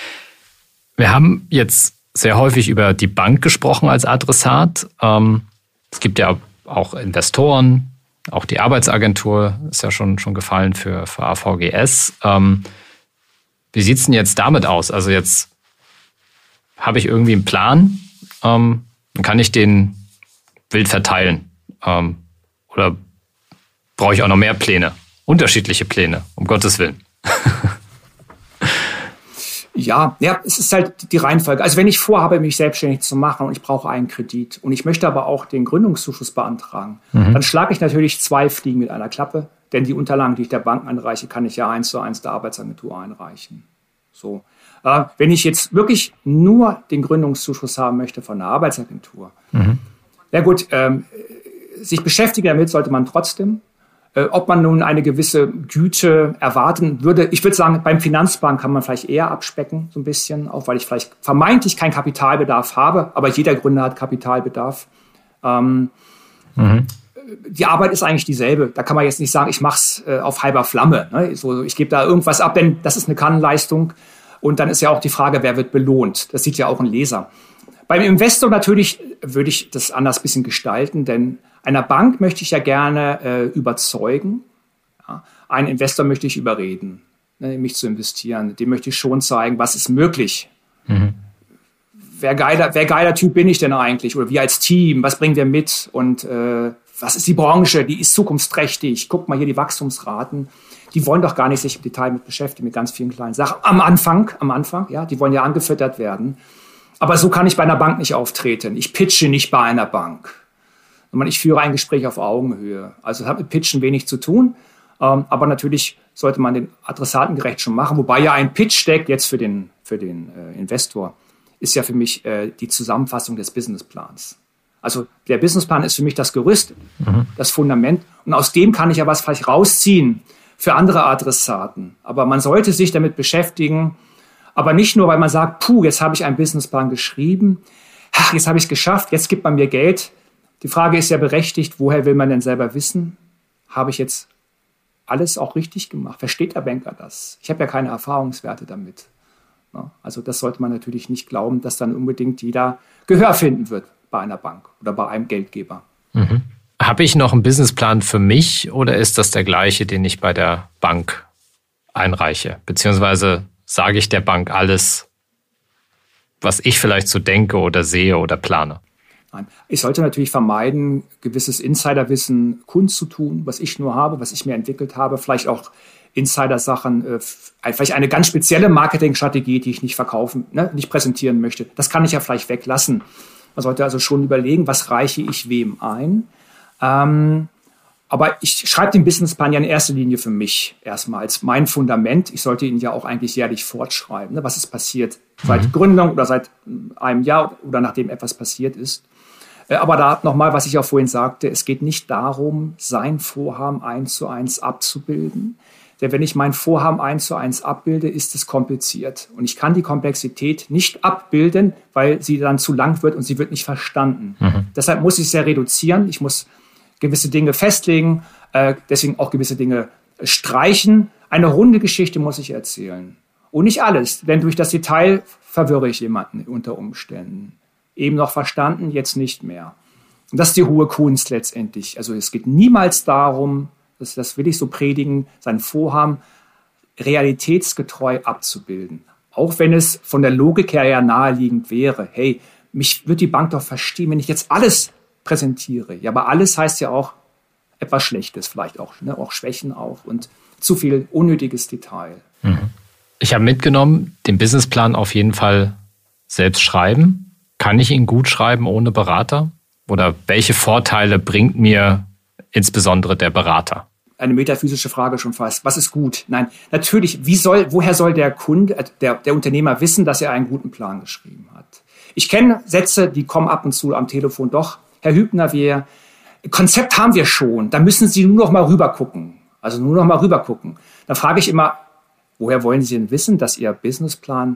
Wir haben jetzt sehr häufig über die Bank gesprochen als Adressat. Ähm, es gibt ja auch Investoren, auch die Arbeitsagentur ist ja schon, schon gefallen für, für A V G S. Ähm, wie sieht es denn jetzt damit aus? Also jetzt habe ich irgendwie einen Plan, ähm, dann kann ich den wild verteilen. Ähm, oder brauche ich auch noch mehr Pläne? Unterschiedliche Pläne, um Gottes Willen.
Ja, ja, es ist halt die Reihenfolge. Also wenn ich vorhabe, mich selbstständig zu machen und ich brauche einen Kredit und ich möchte aber auch den Gründungszuschuss beantragen, mhm. dann schlage ich natürlich zwei Fliegen mit einer Klappe, denn die Unterlagen, die ich der Bank einreiche, kann ich ja eins zu eins der Arbeitsagentur einreichen. So. Äh, wenn ich jetzt wirklich nur den Gründungszuschuss haben möchte von der Arbeitsagentur, mhm. ja gut, ähm, sich beschäftigen damit sollte man trotzdem. Äh, ob man nun eine gewisse Güte erwarten würde, ich würde sagen, beim Finanzplan kann man vielleicht eher abspecken, so ein bisschen, auch weil ich vielleicht vermeintlich keinen Kapitalbedarf habe, aber jeder Gründer hat Kapitalbedarf. Ähm, mhm. Die Arbeit ist eigentlich dieselbe. Da kann man jetzt nicht sagen, ich mache es äh, auf halber Flamme. Ne? So, ich gebe da irgendwas ab, denn das ist eine Kannleistung. Und dann ist ja auch die Frage, wer wird belohnt? Das sieht ja auch ein Leser. Beim Investor natürlich würde ich das anders ein bisschen gestalten, denn einer Bank möchte ich ja gerne äh, überzeugen. Ja? Einen Investor möchte ich überreden, ne, mich zu investieren. Dem möchte ich schon zeigen, was ist möglich. Mhm. Wer geiler, wer geiler Typ bin ich denn eigentlich? Oder wir als Team, was bringen wir mit? Und äh, was ist die Branche? Die ist zukunftsträchtig. Guck mal hier die Wachstumsraten. Die wollen doch gar nicht sich im Detail mit beschäftigen, mit ganz vielen kleinen Sachen. Am Anfang, am Anfang, ja, die wollen ja angefüttert werden. Aber so kann ich bei einer Bank nicht auftreten. Ich pitche nicht bei einer Bank. Ich führe ein Gespräch auf Augenhöhe. Also es hat mit Pitchen wenig zu tun. Aber natürlich sollte man den Adressaten gerecht schon machen. Wobei ja ein Pitch-Deck jetzt für den, für den äh, Investor ist ja für mich äh, die Zusammenfassung des Businessplans. Also der Businessplan ist für mich das Gerüst, mhm. das Fundament. Und aus dem kann ich ja was vielleicht rausziehen für andere Adressaten. Aber man sollte sich damit beschäftigen. Aber nicht nur, weil man sagt, puh, jetzt habe ich einen Businessplan geschrieben. Ach, jetzt habe ich es geschafft, jetzt gibt man mir Geld. Die Frage ist ja berechtigt, woher will man denn selber wissen? Habe ich jetzt alles auch richtig gemacht? Versteht der Banker das? Ich habe ja keine Erfahrungswerte damit. Also das sollte man natürlich nicht glauben, dass dann unbedingt jeder Gehör finden wird bei einer Bank oder bei einem Geldgeber.
Mhm. Habe ich noch einen Businessplan für mich oder ist das der gleiche, den ich bei der Bank einreiche? Beziehungsweise sage ich der Bank alles, was ich vielleicht so denke oder sehe oder plane?
Nein. Ich sollte natürlich vermeiden, gewisses Insiderwissen kundzutun, was ich nur habe, was ich mir entwickelt habe, vielleicht auch Insider-Sachen, äh, vielleicht eine ganz spezielle Marketingstrategie, die ich nicht verkaufen, ne, nicht präsentieren möchte. Das kann ich ja vielleicht weglassen. Man sollte also schon überlegen, was reiche ich wem ein. Ähm, aber ich schreibe den Businessplan ja in erster Linie für mich erstmal als mein Fundament. Ich sollte ihn ja auch eigentlich jährlich fortschreiben, ne, was ist passiert seit mhm. Gründung oder seit einem Jahr oder nachdem etwas passiert ist. Äh, aber da nochmal, was ich auch vorhin sagte, es geht nicht darum, sein Vorhaben eins zu eins abzubilden. Denn wenn ich mein Vorhaben eins zu eins abbilde, ist es kompliziert. Und ich kann die Komplexität nicht abbilden, weil sie dann zu lang wird und sie wird nicht verstanden. Mhm. Deshalb muss ich es sehr reduzieren. Ich muss gewisse Dinge festlegen, äh, deswegen auch gewisse Dinge streichen. Eine runde Geschichte muss ich erzählen. Und nicht alles, denn durch das Detail verwirre ich jemanden unter Umständen. Eben noch verstanden, jetzt nicht mehr. Und das ist die hohe Kunst letztendlich. Also es geht niemals darum, Das, das will ich so predigen, sein Vorhaben realitätsgetreu abzubilden. Auch wenn es von der Logik her ja naheliegend wäre. Hey, mich wird die Bank doch verstehen, wenn ich jetzt alles präsentiere. Ja, aber alles heißt ja auch etwas Schlechtes, vielleicht auch, ne, auch Schwächen auch und zu viel unnötiges Detail.
Ich habe mitgenommen, den Businessplan auf jeden Fall selbst schreiben. Kann ich ihn gut schreiben ohne Berater? Oder welche Vorteile bringt mir insbesondere der Berater?
Eine metaphysische Frage schon fast. Was ist gut? Nein, natürlich, wie soll, woher soll der Kunde, der, der Unternehmer wissen, dass er einen guten Plan geschrieben hat? Ich kenne Sätze, die kommen ab und zu am Telefon. Doch, Herr Hübner, wir, Konzept haben wir schon. Da müssen Sie nur noch mal rüber gucken. Also nur noch mal rüber gucken. Da frage ich immer, woher wollen Sie denn wissen, dass Ihr Businessplan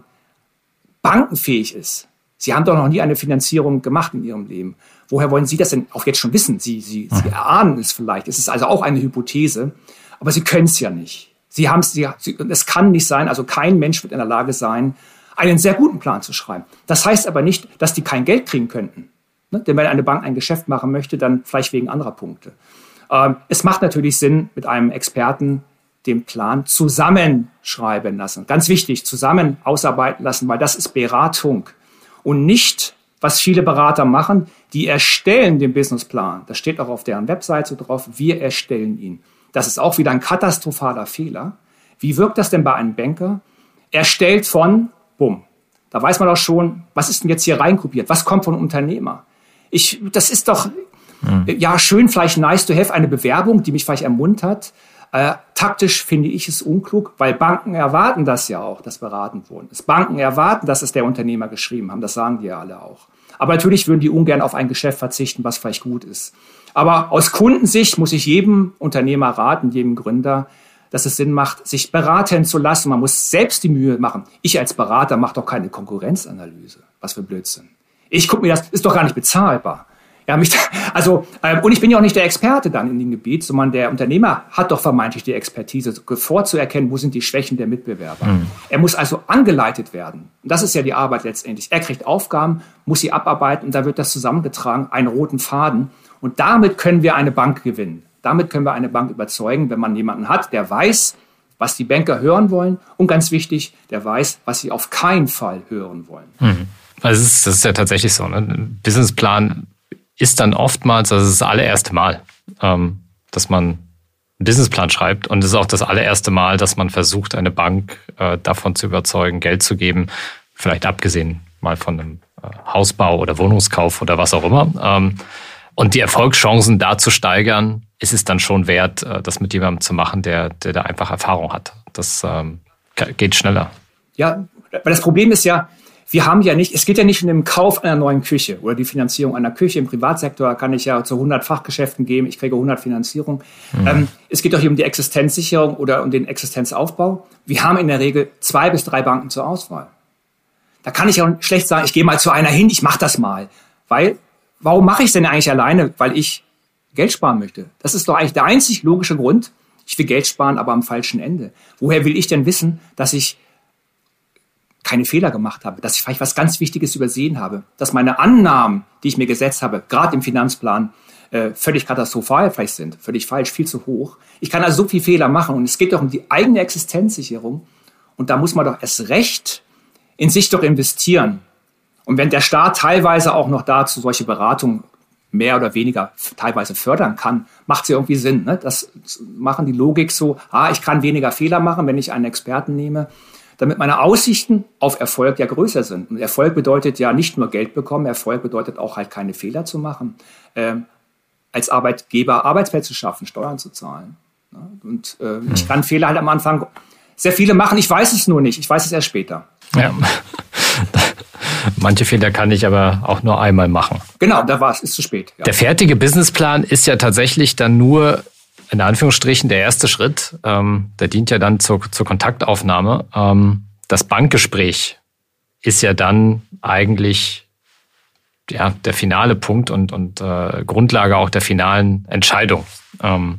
bankenfähig ist? Sie haben doch noch nie eine Finanzierung gemacht in Ihrem Leben. Woher wollen Sie das denn auch jetzt schon wissen? Sie, Sie, Sie erahnen es vielleicht. Es ist also auch eine Hypothese, aber Sie können es ja nicht. Sie haben es, Sie, es kann nicht sein, also kein Mensch wird in der Lage sein, einen sehr guten Plan zu schreiben. Das heißt aber nicht, dass die kein Geld kriegen könnten. Ne? Denn wenn eine Bank ein Geschäft machen möchte, dann vielleicht wegen anderer Punkte. Ähm, es macht natürlich Sinn, mit einem Experten den Plan zusammenschreiben lassen. Ganz wichtig, zusammen ausarbeiten lassen, weil das ist Beratung. Und nicht, was viele Berater machen, die erstellen den Businessplan. Das steht auch auf deren Webseite drauf, wir erstellen ihn. Das ist auch wieder ein katastrophaler Fehler. Wie wirkt das denn bei einem Banker? Erstellt von, bumm. Da weiß man doch schon, was ist denn jetzt hier reinkopiert? Was kommt von Unternehmer? Ich, das ist doch, mhm. ja, schön, vielleicht nice to have, eine Bewerbung, die mich vielleicht ermuntert. Äh, taktisch finde ich es unklug, weil Banken erwarten das ja auch, dass beraten wurden. Das Banken erwarten, dass es der Unternehmer geschrieben haben, das sagen die ja alle auch. Aber natürlich würden die ungern auf ein Geschäft verzichten, was vielleicht gut ist. Aber aus Kundensicht muss ich jedem Unternehmer raten, jedem Gründer, dass es Sinn macht, sich beraten zu lassen. Man muss selbst die Mühe machen. Ich als Berater mache doch keine Konkurrenzanalyse. Was für Blödsinn. Ich gucke mir das, ist doch gar nicht bezahlbar. Ja, mich, also, äh, und ich bin ja auch nicht der Experte dann in dem Gebiet, sondern der Unternehmer hat doch vermeintlich die Expertise, vorzuerkennen, wo sind die Schwächen der Mitbewerber. Mhm. Er muss also angeleitet werden. Und das ist ja die Arbeit letztendlich. Er kriegt Aufgaben, muss sie abarbeiten und da wird das zusammengetragen, einen roten Faden. Und damit können wir eine Bank gewinnen. Damit können wir eine Bank überzeugen, wenn man jemanden hat, der weiß, was die Banker hören wollen. Und ganz wichtig, der weiß, was sie auf keinen Fall hören wollen.
Mhm. Also das ist, das ist ja tatsächlich so. Ne? Ein Businessplan ist dann oftmals, also das allererste Mal, ähm, dass man einen Businessplan schreibt. Und es ist auch das allererste Mal, dass man versucht, eine Bank äh, davon zu überzeugen, Geld zu geben. Vielleicht abgesehen mal von einem äh, Hausbau oder Wohnungskauf oder was auch immer. Ähm, Und die Erfolgschancen da zu steigern, ist es dann schon wert, das mit jemandem zu machen, der, der da einfach Erfahrung hat. Das ähm, geht schneller.
Ja, weil das Problem ist ja, wir haben ja nicht, es geht ja nicht um den Kauf einer neuen Küche oder die Finanzierung einer Küche. Im Privatsektor kann ich ja zu hundert Fachgeschäften gehen, ich kriege hundert Finanzierung. Mhm. Ähm, es geht doch hier um die Existenzsicherung oder um den Existenzaufbau. Wir haben in der Regel zwei bis drei Banken zur Auswahl. Da kann ich ja schlecht sagen, ich gehe mal zu einer hin, ich mache das mal. Weil, warum mache ich es denn eigentlich alleine? Weil ich Geld sparen möchte. Das ist doch eigentlich der einzig logische Grund. Ich will Geld sparen, aber am falschen Ende. Woher will ich denn wissen, dass ich keine Fehler gemacht habe, dass ich vielleicht was ganz Wichtiges übersehen habe, dass meine Annahmen, die ich mir gesetzt habe, gerade im Finanzplan, äh, völlig katastrophal vielleicht sind, völlig falsch, viel zu hoch. Ich kann also so viel Fehler machen und es geht doch um die eigene Existenzsicherung und da muss man doch erst recht in sich doch investieren. Und wenn der Staat teilweise auch noch dazu solche Beratungen mehr oder weniger teilweise fördern kann, macht es ja irgendwie Sinn. Ne? Das machen die Logik so, ah, ich kann weniger Fehler machen, wenn ich einen Experten nehme, damit meine Aussichten auf Erfolg ja größer sind. Und Erfolg bedeutet ja nicht nur Geld bekommen, Erfolg bedeutet auch halt keine Fehler zu machen, ähm, als Arbeitgeber Arbeitsplätze schaffen, Steuern zu zahlen. Ne? Und äh, hm. ich kann Fehler halt am Anfang sehr viele machen, ich weiß es nur nicht, ich weiß es erst später.
Ja. Manche Fehler kann ich aber auch nur einmal machen.
Genau, da war es, ist zu spät. Ja.
Der fertige Businessplan ist ja tatsächlich dann nur in Anführungsstrichen der erste Schritt. Ähm, der dient ja dann zur, zur Kontaktaufnahme. Ähm, das Bankgespräch ist ja dann eigentlich ja, der finale Punkt und, und äh, Grundlage auch der finalen Entscheidung. Ähm,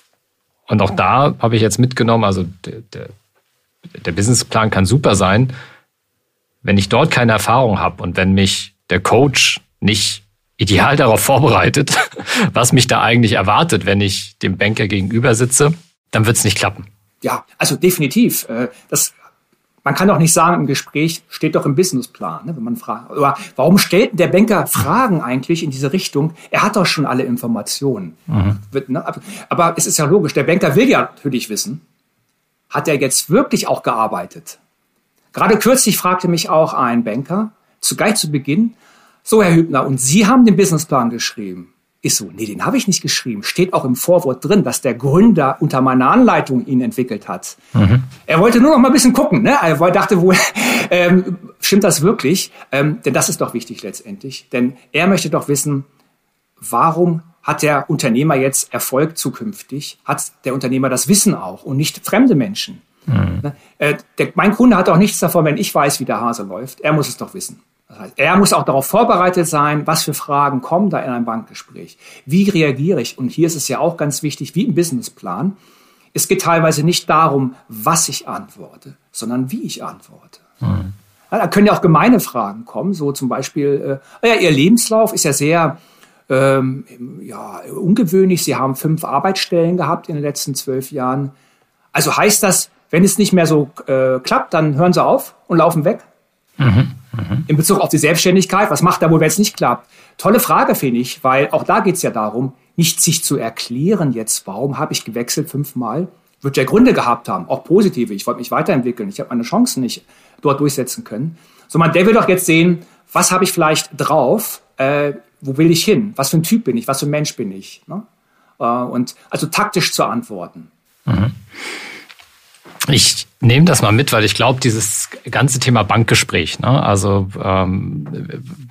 und auch da habe ich jetzt mitgenommen, also der, der, der Businessplan kann super sein, wenn ich dort keine Erfahrung habe und wenn mich der Coach nicht ideal darauf vorbereitet, was mich da eigentlich erwartet, wenn ich dem Banker gegenüber sitze, dann wird es nicht klappen.
Ja, also definitiv. Das, man kann doch nicht sagen, im Gespräch steht doch im Businessplan, ne, wenn man fragt. Aber warum stellt der Banker Fragen eigentlich in diese Richtung? Er hat doch schon alle Informationen. Mhm. Aber es ist ja logisch, der Banker will ja natürlich wissen, hat er jetzt wirklich auch gearbeitet? Gerade kürzlich fragte mich auch ein Banker, zu gleich zu Beginn, so Herr Hübner, und Sie haben den Businessplan geschrieben? Ich so, nee, den habe ich nicht geschrieben. Steht auch im Vorwort drin, dass der Gründer unter meiner Anleitung ihn entwickelt hat. Mhm. Er wollte nur noch mal ein bisschen gucken, ne? Er dachte wohl, ähm, stimmt das wirklich? Ähm, denn das ist doch wichtig letztendlich. Denn er möchte doch wissen, warum hat der Unternehmer jetzt Erfolg zukünftig? Hat der Unternehmer das Wissen auch und nicht fremde Menschen? Mhm. Äh, der, mein Kunde hat auch nichts davon, wenn ich weiß, wie der Hase läuft. Er muss es doch wissen. Das heißt, er muss auch darauf vorbereitet sein, was für Fragen kommen da in einem Bankgespräch. Wie reagiere ich? Und hier ist es ja auch ganz wichtig, wie im Businessplan. Es geht teilweise nicht darum, was ich antworte, sondern wie ich antworte. Mhm. Ja, da können ja auch gemeine Fragen kommen, so zum Beispiel, äh, ja, Ihr Lebenslauf ist ja sehr ähm, ja, ungewöhnlich. Sie haben fünf Arbeitsstellen gehabt in den letzten zwölf Jahren. Also heißt das, wenn es nicht mehr so äh, klappt, dann hören Sie auf und laufen weg? Mhm, mh. In Bezug auf die Selbstständigkeit, was macht er wohl, wenn es nicht klappt? Tolle Frage, finde ich, weil auch da geht es ja darum, nicht sich zu erklären jetzt, warum habe ich gewechselt fünfmal? Wird ja Gründe gehabt haben, auch positive. Ich wollte mich weiterentwickeln, ich habe meine Chancen nicht dort durchsetzen können. Sondern der will doch jetzt sehen, was habe ich vielleicht drauf, äh, wo will ich hin, was für ein Typ bin ich, was für ein Mensch bin ich. Ne? Äh, und also taktisch zu antworten.
Mhm. Ich nehme das mal mit, weil ich glaube, dieses ganze Thema Bankgespräch, ne, also ähm,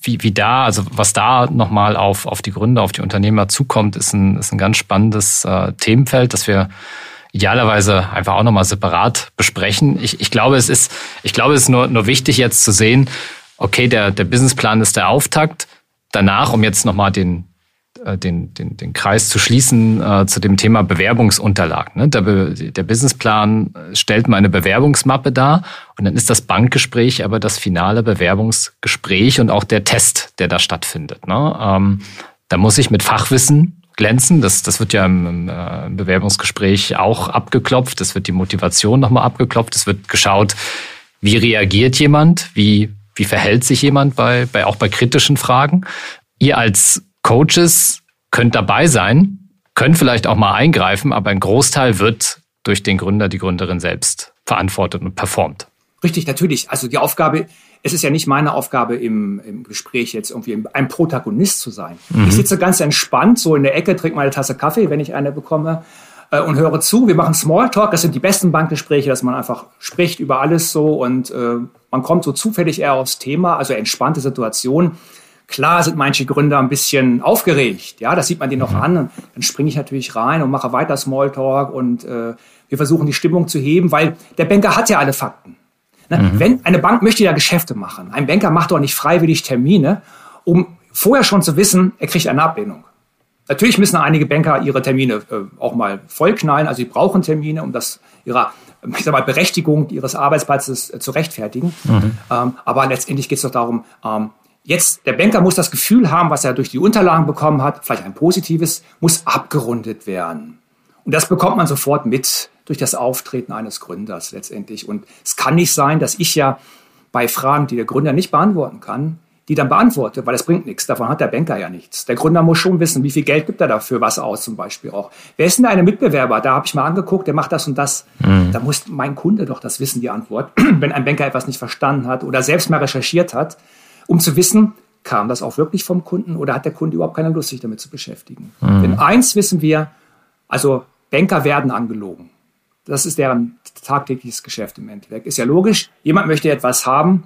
wie, wie da, also was da nochmal auf, auf die Gründer, auf die Unternehmer zukommt, ist ein, ist ein ganz spannendes äh, Themenfeld, das wir idealerweise einfach auch nochmal separat besprechen. Ich, ich glaube, es ist, ich glaube, es ist nur, nur wichtig jetzt zu sehen, okay, der, der Businessplan ist der Auftakt. Danach, um jetzt nochmal den, den, den, den Kreis zu schließen äh, zu dem Thema Bewerbungsunterlagen. Ne? Der, der Businessplan stellt mal eine Bewerbungsmappe dar und dann ist das Bankgespräch aber das finale Bewerbungsgespräch und auch der Test, der da stattfindet. Ne? Ähm, da muss ich mit Fachwissen glänzen. Das, das wird ja im, im äh, Bewerbungsgespräch auch abgeklopft. Es wird die Motivation nochmal abgeklopft. Es wird geschaut, wie reagiert jemand, wie, wie verhält sich jemand bei, bei, auch bei kritischen Fragen. Ihr als Coaches könnt dabei sein, könnt vielleicht auch mal eingreifen, aber ein Großteil wird durch den Gründer, die Gründerin selbst verantwortet und performt.
Richtig, natürlich. Also die Aufgabe, es ist ja nicht meine Aufgabe im, im Gespräch jetzt irgendwie ein Protagonist zu sein. Mhm. Ich sitze ganz entspannt so in der Ecke, trinke meine Tasse Kaffee, wenn ich eine bekomme, äh, und höre zu. Wir machen Smalltalk, das sind die besten Bankgespräche, dass man einfach spricht über alles so und äh, man kommt so zufällig eher aufs Thema, also entspannte Situation. Klar sind manche Gründer ein bisschen aufgeregt, ja, das sieht man denen noch an. Und dann springe ich natürlich rein und mache weiter Smalltalk und äh, wir versuchen die Stimmung zu heben, weil der Banker hat ja alle Fakten. Ne? Mhm. Wenn eine Bank möchte ja Geschäfte machen. Ein Banker macht doch nicht freiwillig Termine, um vorher schon zu wissen, er kriegt eine Ablehnung. Natürlich müssen einige Banker ihre Termine äh, auch mal vollknallen, also sie brauchen Termine, um das ihrer ich sag mal, Berechtigung ihres Arbeitsplatzes äh, zu rechtfertigen. Mhm. Ähm, aber letztendlich geht es doch darum, ähm, jetzt, der Banker muss das Gefühl haben, was er durch die Unterlagen bekommen hat, vielleicht ein positives, muss abgerundet werden. Und das bekommt man sofort mit durch das Auftreten eines Gründers letztendlich. Und es kann nicht sein, dass ich ja bei Fragen, die der Gründer nicht beantworten kann, die dann beantworte, weil das bringt nichts. Davon hat der Banker ja nichts. Der Gründer muss schon wissen, wie viel Geld gibt er dafür was aus zum Beispiel auch. Wer ist denn eine Mitbewerber? Da habe ich mal angeguckt, der macht das und das. Mhm. Da muss mein Kunde doch das wissen, die Antwort, wenn ein Banker etwas nicht verstanden hat oder selbst mal recherchiert hat, um zu wissen, kam das auch wirklich vom Kunden oder hat der Kunde überhaupt keine Lust, sich damit zu beschäftigen. Mhm. Denn eins wissen wir, also Banker werden angelogen. Das ist deren tagtägliches Geschäft im Endeffekt. Ist ja logisch, jemand möchte etwas haben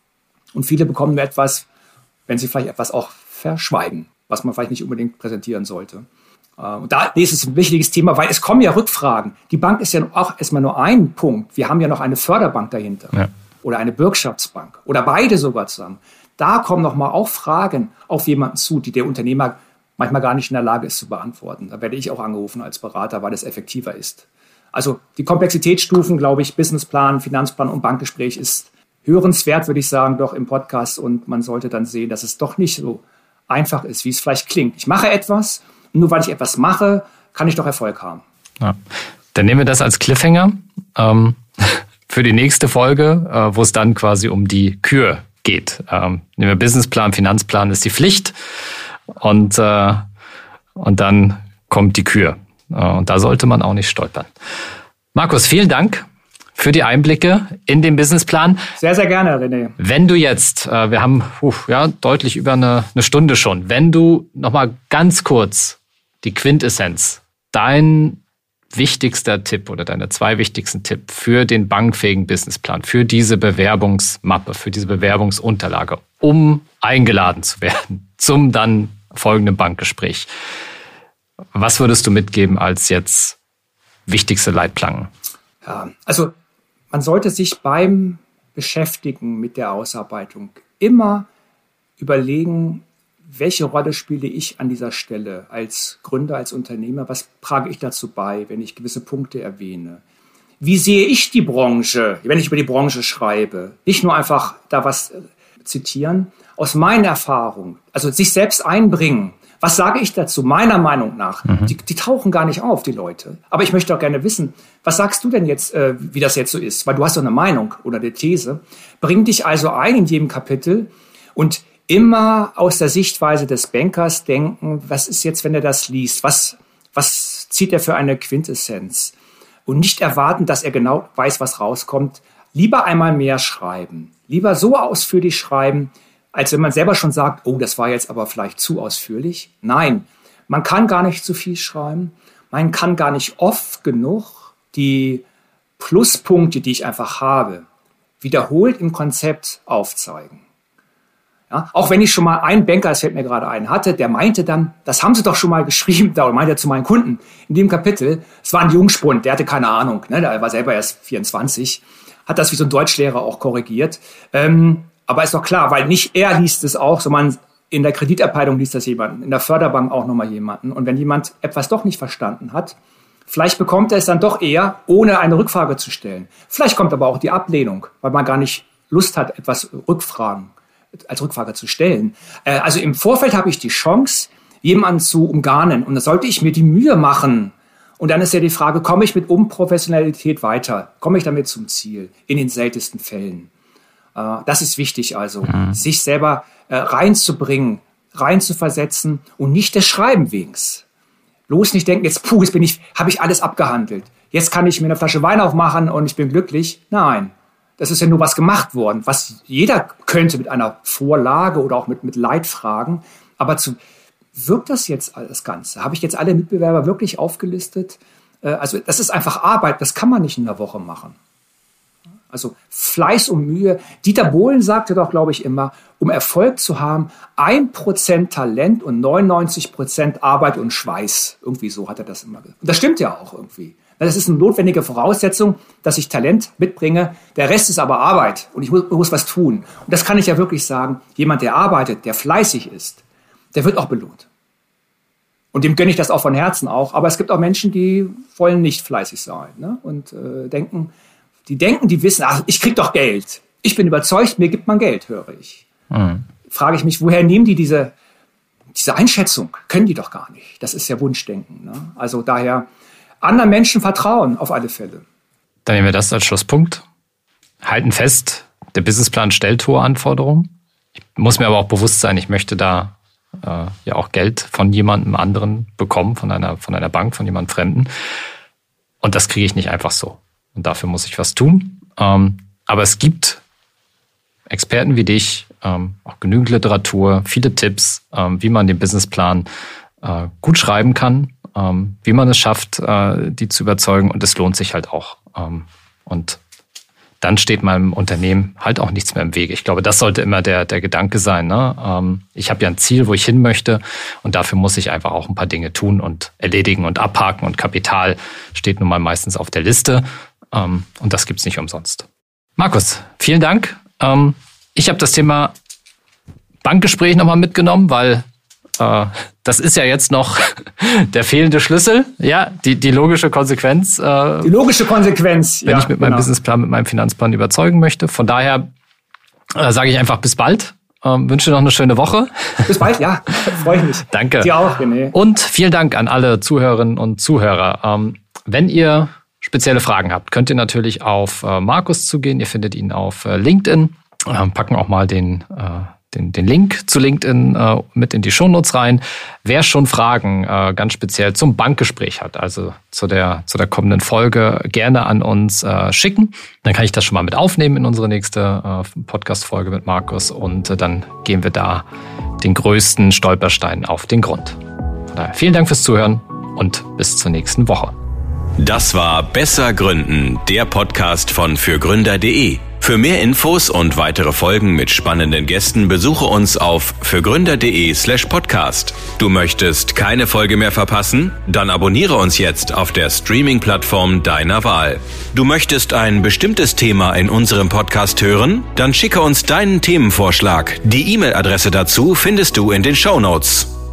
und viele bekommen nur etwas, wenn sie vielleicht etwas auch verschweigen, was man vielleicht nicht unbedingt präsentieren sollte. Und da ist es ein wichtiges Thema, weil es kommen ja Rückfragen. Die Bank ist ja auch erstmal nur ein Punkt. Wir haben ja noch eine Förderbank dahinter. Ja. Oder eine Bürgschaftsbank oder beide sogar zusammen. Da kommen nochmal auch Fragen auf jemanden zu, die der Unternehmer manchmal gar nicht in der Lage ist zu beantworten. Da werde ich auch angerufen als Berater, weil das effektiver ist. Also die Komplexitätsstufen, glaube ich, Businessplan, Finanzplan und Bankgespräch ist hörenswert, würde ich sagen, doch im Podcast. Und man sollte dann sehen, dass es doch nicht so einfach ist, wie es vielleicht klingt. Ich mache etwas und nur weil ich etwas mache, kann ich doch Erfolg haben. Ja.
Dann nehmen wir das als Cliffhanger. Ähm für die nächste Folge, äh, wo es dann quasi um die Kür geht. Ähm, nehmen wir Businessplan, Finanzplan ist die Pflicht und, äh, und dann kommt die Kür. Äh, und da sollte man auch nicht stolpern. Markus, vielen Dank für die Einblicke in den Businessplan.
Sehr, sehr gerne, René.
Wenn du jetzt, äh, wir haben uh, ja, deutlich über eine, eine Stunde schon, wenn du nochmal ganz kurz die Quintessenz, dein wichtigster Tipp oder deine zwei wichtigsten Tipp für den bankfähigen Businessplan, für diese Bewerbungsmappe, für diese Bewerbungsunterlage, um eingeladen zu werden zum dann folgenden Bankgespräch. Was würdest du mitgeben als jetzt wichtigste Leitplanken?
Ja, also man sollte sich beim Beschäftigen mit der Ausarbeitung immer überlegen, welche Rolle spiele ich an dieser Stelle als Gründer, als Unternehmer? Was trage ich dazu bei, wenn ich gewisse Punkte erwähne? Wie sehe ich die Branche, wenn ich über die Branche schreibe? Nicht nur einfach da was zitieren. Aus meiner Erfahrung, also sich selbst einbringen. Was sage ich dazu? Meiner Meinung nach. Mhm. Die, die tauchen gar nicht auf, die Leute. Aber ich möchte auch gerne wissen, was sagst du denn jetzt, äh, wie das jetzt so ist? Weil du hast doch eine Meinung oder eine These. Bring dich also ein in jedem Kapitel und immer aus der Sichtweise des Bankers denken, was ist jetzt, wenn er das liest? Was, was zieht er für eine Quintessenz? Und nicht erwarten, dass er genau weiß, was rauskommt. Lieber einmal mehr schreiben. Lieber so ausführlich schreiben, als wenn man selber schon sagt, oh, das war jetzt aber vielleicht zu ausführlich. Nein, man kann gar nicht zu viel schreiben. Man kann gar nicht oft genug die Pluspunkte, die ich einfach habe, wiederholt im Konzept aufzeigen. Ja, auch wenn ich schon mal einen Banker, das fällt mir gerade ein, hatte, der meinte dann, das haben sie doch schon mal geschrieben, da meinte er zu meinen Kunden in dem Kapitel, es war ein Jungspund, der hatte keine Ahnung, ne, der war selber erst vierundzwanzig, hat das wie so ein Deutschlehrer auch korrigiert. Ähm, aber ist doch klar, weil nicht er liest es auch, sondern in der Krediterteilung liest das jemand, in der Förderbank auch nochmal jemanden. Und wenn jemand etwas doch nicht verstanden hat, vielleicht bekommt er es dann doch eher, ohne eine Rückfrage zu stellen. Vielleicht kommt aber auch die Ablehnung, weil man gar nicht Lust hat, etwas Rückfragen als Rückfrage zu stellen. Äh, also im Vorfeld habe ich die Chance, jemanden zu umgarnen. Und da sollte ich mir die Mühe machen. Und dann ist ja die Frage, komme ich mit Unprofessionalität weiter? Komme ich damit zum Ziel? In den seltensten Fällen. Äh, das ist wichtig also, mhm. sich selber äh, reinzubringen, reinzuversetzen und nicht des Schreiben wegens. Bloß nicht denken, jetzt puh, jetzt bin ich, habe ich alles abgehandelt. Jetzt kann ich mir eine Flasche Wein aufmachen und ich bin glücklich. Nein. Das ist ja nur was gemacht worden, was jeder könnte mit einer Vorlage oder auch mit, mit Leitfragen. Aber zu, wirkt das jetzt das Ganze? Habe ich jetzt alle Mitbewerber wirklich aufgelistet? Äh, also das ist einfach Arbeit, das kann man nicht in einer Woche machen. Also Fleiß und Mühe. Dieter Bohlen sagte doch, glaube ich, immer, um Erfolg zu haben, ein Prozent Talent und neunundneunzig Prozent Arbeit und Schweiß. Irgendwie so hat er das immer gesagt. Und das stimmt ja auch irgendwie. Das ist eine notwendige Voraussetzung, dass ich Talent mitbringe. Der Rest ist aber Arbeit und ich muss, muss was tun. Und das kann ich ja wirklich sagen. Jemand, der arbeitet, der fleißig ist, der wird auch belohnt. Und dem gönne ich das auch von Herzen auch. Aber es gibt auch Menschen, die wollen nicht fleißig sein, ne? Und äh, denken, die denken, die wissen, ach, ich krieg doch Geld. Ich bin überzeugt, mir gibt man Geld, höre ich. Mhm. Frage ich mich, woher nehmen die diese, diese Einschätzung? Können die doch gar nicht. Das ist ja Wunschdenken, ne? Also daher anderen Menschen vertrauen, auf alle Fälle.
Dann nehmen wir das als Schlusspunkt. Halten fest, der Businessplan stellt hohe Anforderungen. Ich muss mir aber auch bewusst sein, ich möchte da äh, ja auch Geld von jemandem anderen bekommen, von einer, von einer Bank, von jemandem Fremden. Und das kriege ich nicht einfach so. Und dafür muss ich was tun. Ähm, aber es gibt Experten wie dich, ähm, auch genügend Literatur, viele Tipps, ähm, wie man den Businessplan äh, gut schreiben kann, ähm, wie man es schafft, äh, die zu überzeugen. Und es lohnt sich halt auch. Ähm, und dann steht meinem Unternehmen halt auch nichts mehr im Wege. Ich glaube, das sollte immer der, der Gedanke sein, ne? Ähm, ich habe ja ein Ziel, wo ich hin möchte. Und dafür muss ich einfach auch ein paar Dinge tun und erledigen und abhaken. Und Kapital steht nun mal meistens auf der Liste. Ähm, und das gibt's nicht umsonst. Markus, vielen Dank. Ähm, ich habe das Thema Bankgespräch nochmal mitgenommen, weil äh, das ist ja jetzt noch der fehlende Schlüssel. Ja, die, die logische Konsequenz. Äh,
die logische Konsequenz,
wenn ja, ich mit meinem genau. Businessplan, mit meinem Finanzplan überzeugen möchte. Von daher äh, sage ich einfach bis bald. Ähm, wünsche noch eine schöne Woche.
Bis bald, ja. Freue ich mich.
Danke.
Dir auch, René.
Und vielen Dank an alle Zuhörerinnen und Zuhörer. Ähm, wenn ihr spezielle Fragen habt, könnt ihr natürlich auf äh, Markus zugehen. Ihr findet ihn auf äh, LinkedIn. Ähm, packen auch mal den, äh, den, den Link zu LinkedIn äh, mit in die Shownotes rein. Wer schon Fragen äh, ganz speziell zum Bankgespräch hat, also zu der, zu der kommenden Folge, gerne an uns äh, schicken. Dann kann ich das schon mal mit aufnehmen in unsere nächste äh, Podcast-Folge mit Markus und äh, dann gehen wir da den größten Stolperstein auf den Grund. Von daher vielen Dank fürs Zuhören und bis zur nächsten Woche.
Das war Besser Gründen, der Podcast von fürgründer punkt de. Für mehr Infos und weitere Folgen mit spannenden Gästen besuche uns auf fürgründer punkt de slash podcast. Du möchtest keine Folge mehr verpassen? Dann abonniere uns jetzt auf der Streaming-Plattform deiner Wahl. Du möchtest ein bestimmtes Thema in unserem Podcast hören? Dann schicke uns deinen Themenvorschlag. Die E-Mail-Adresse dazu findest du in den Shownotes.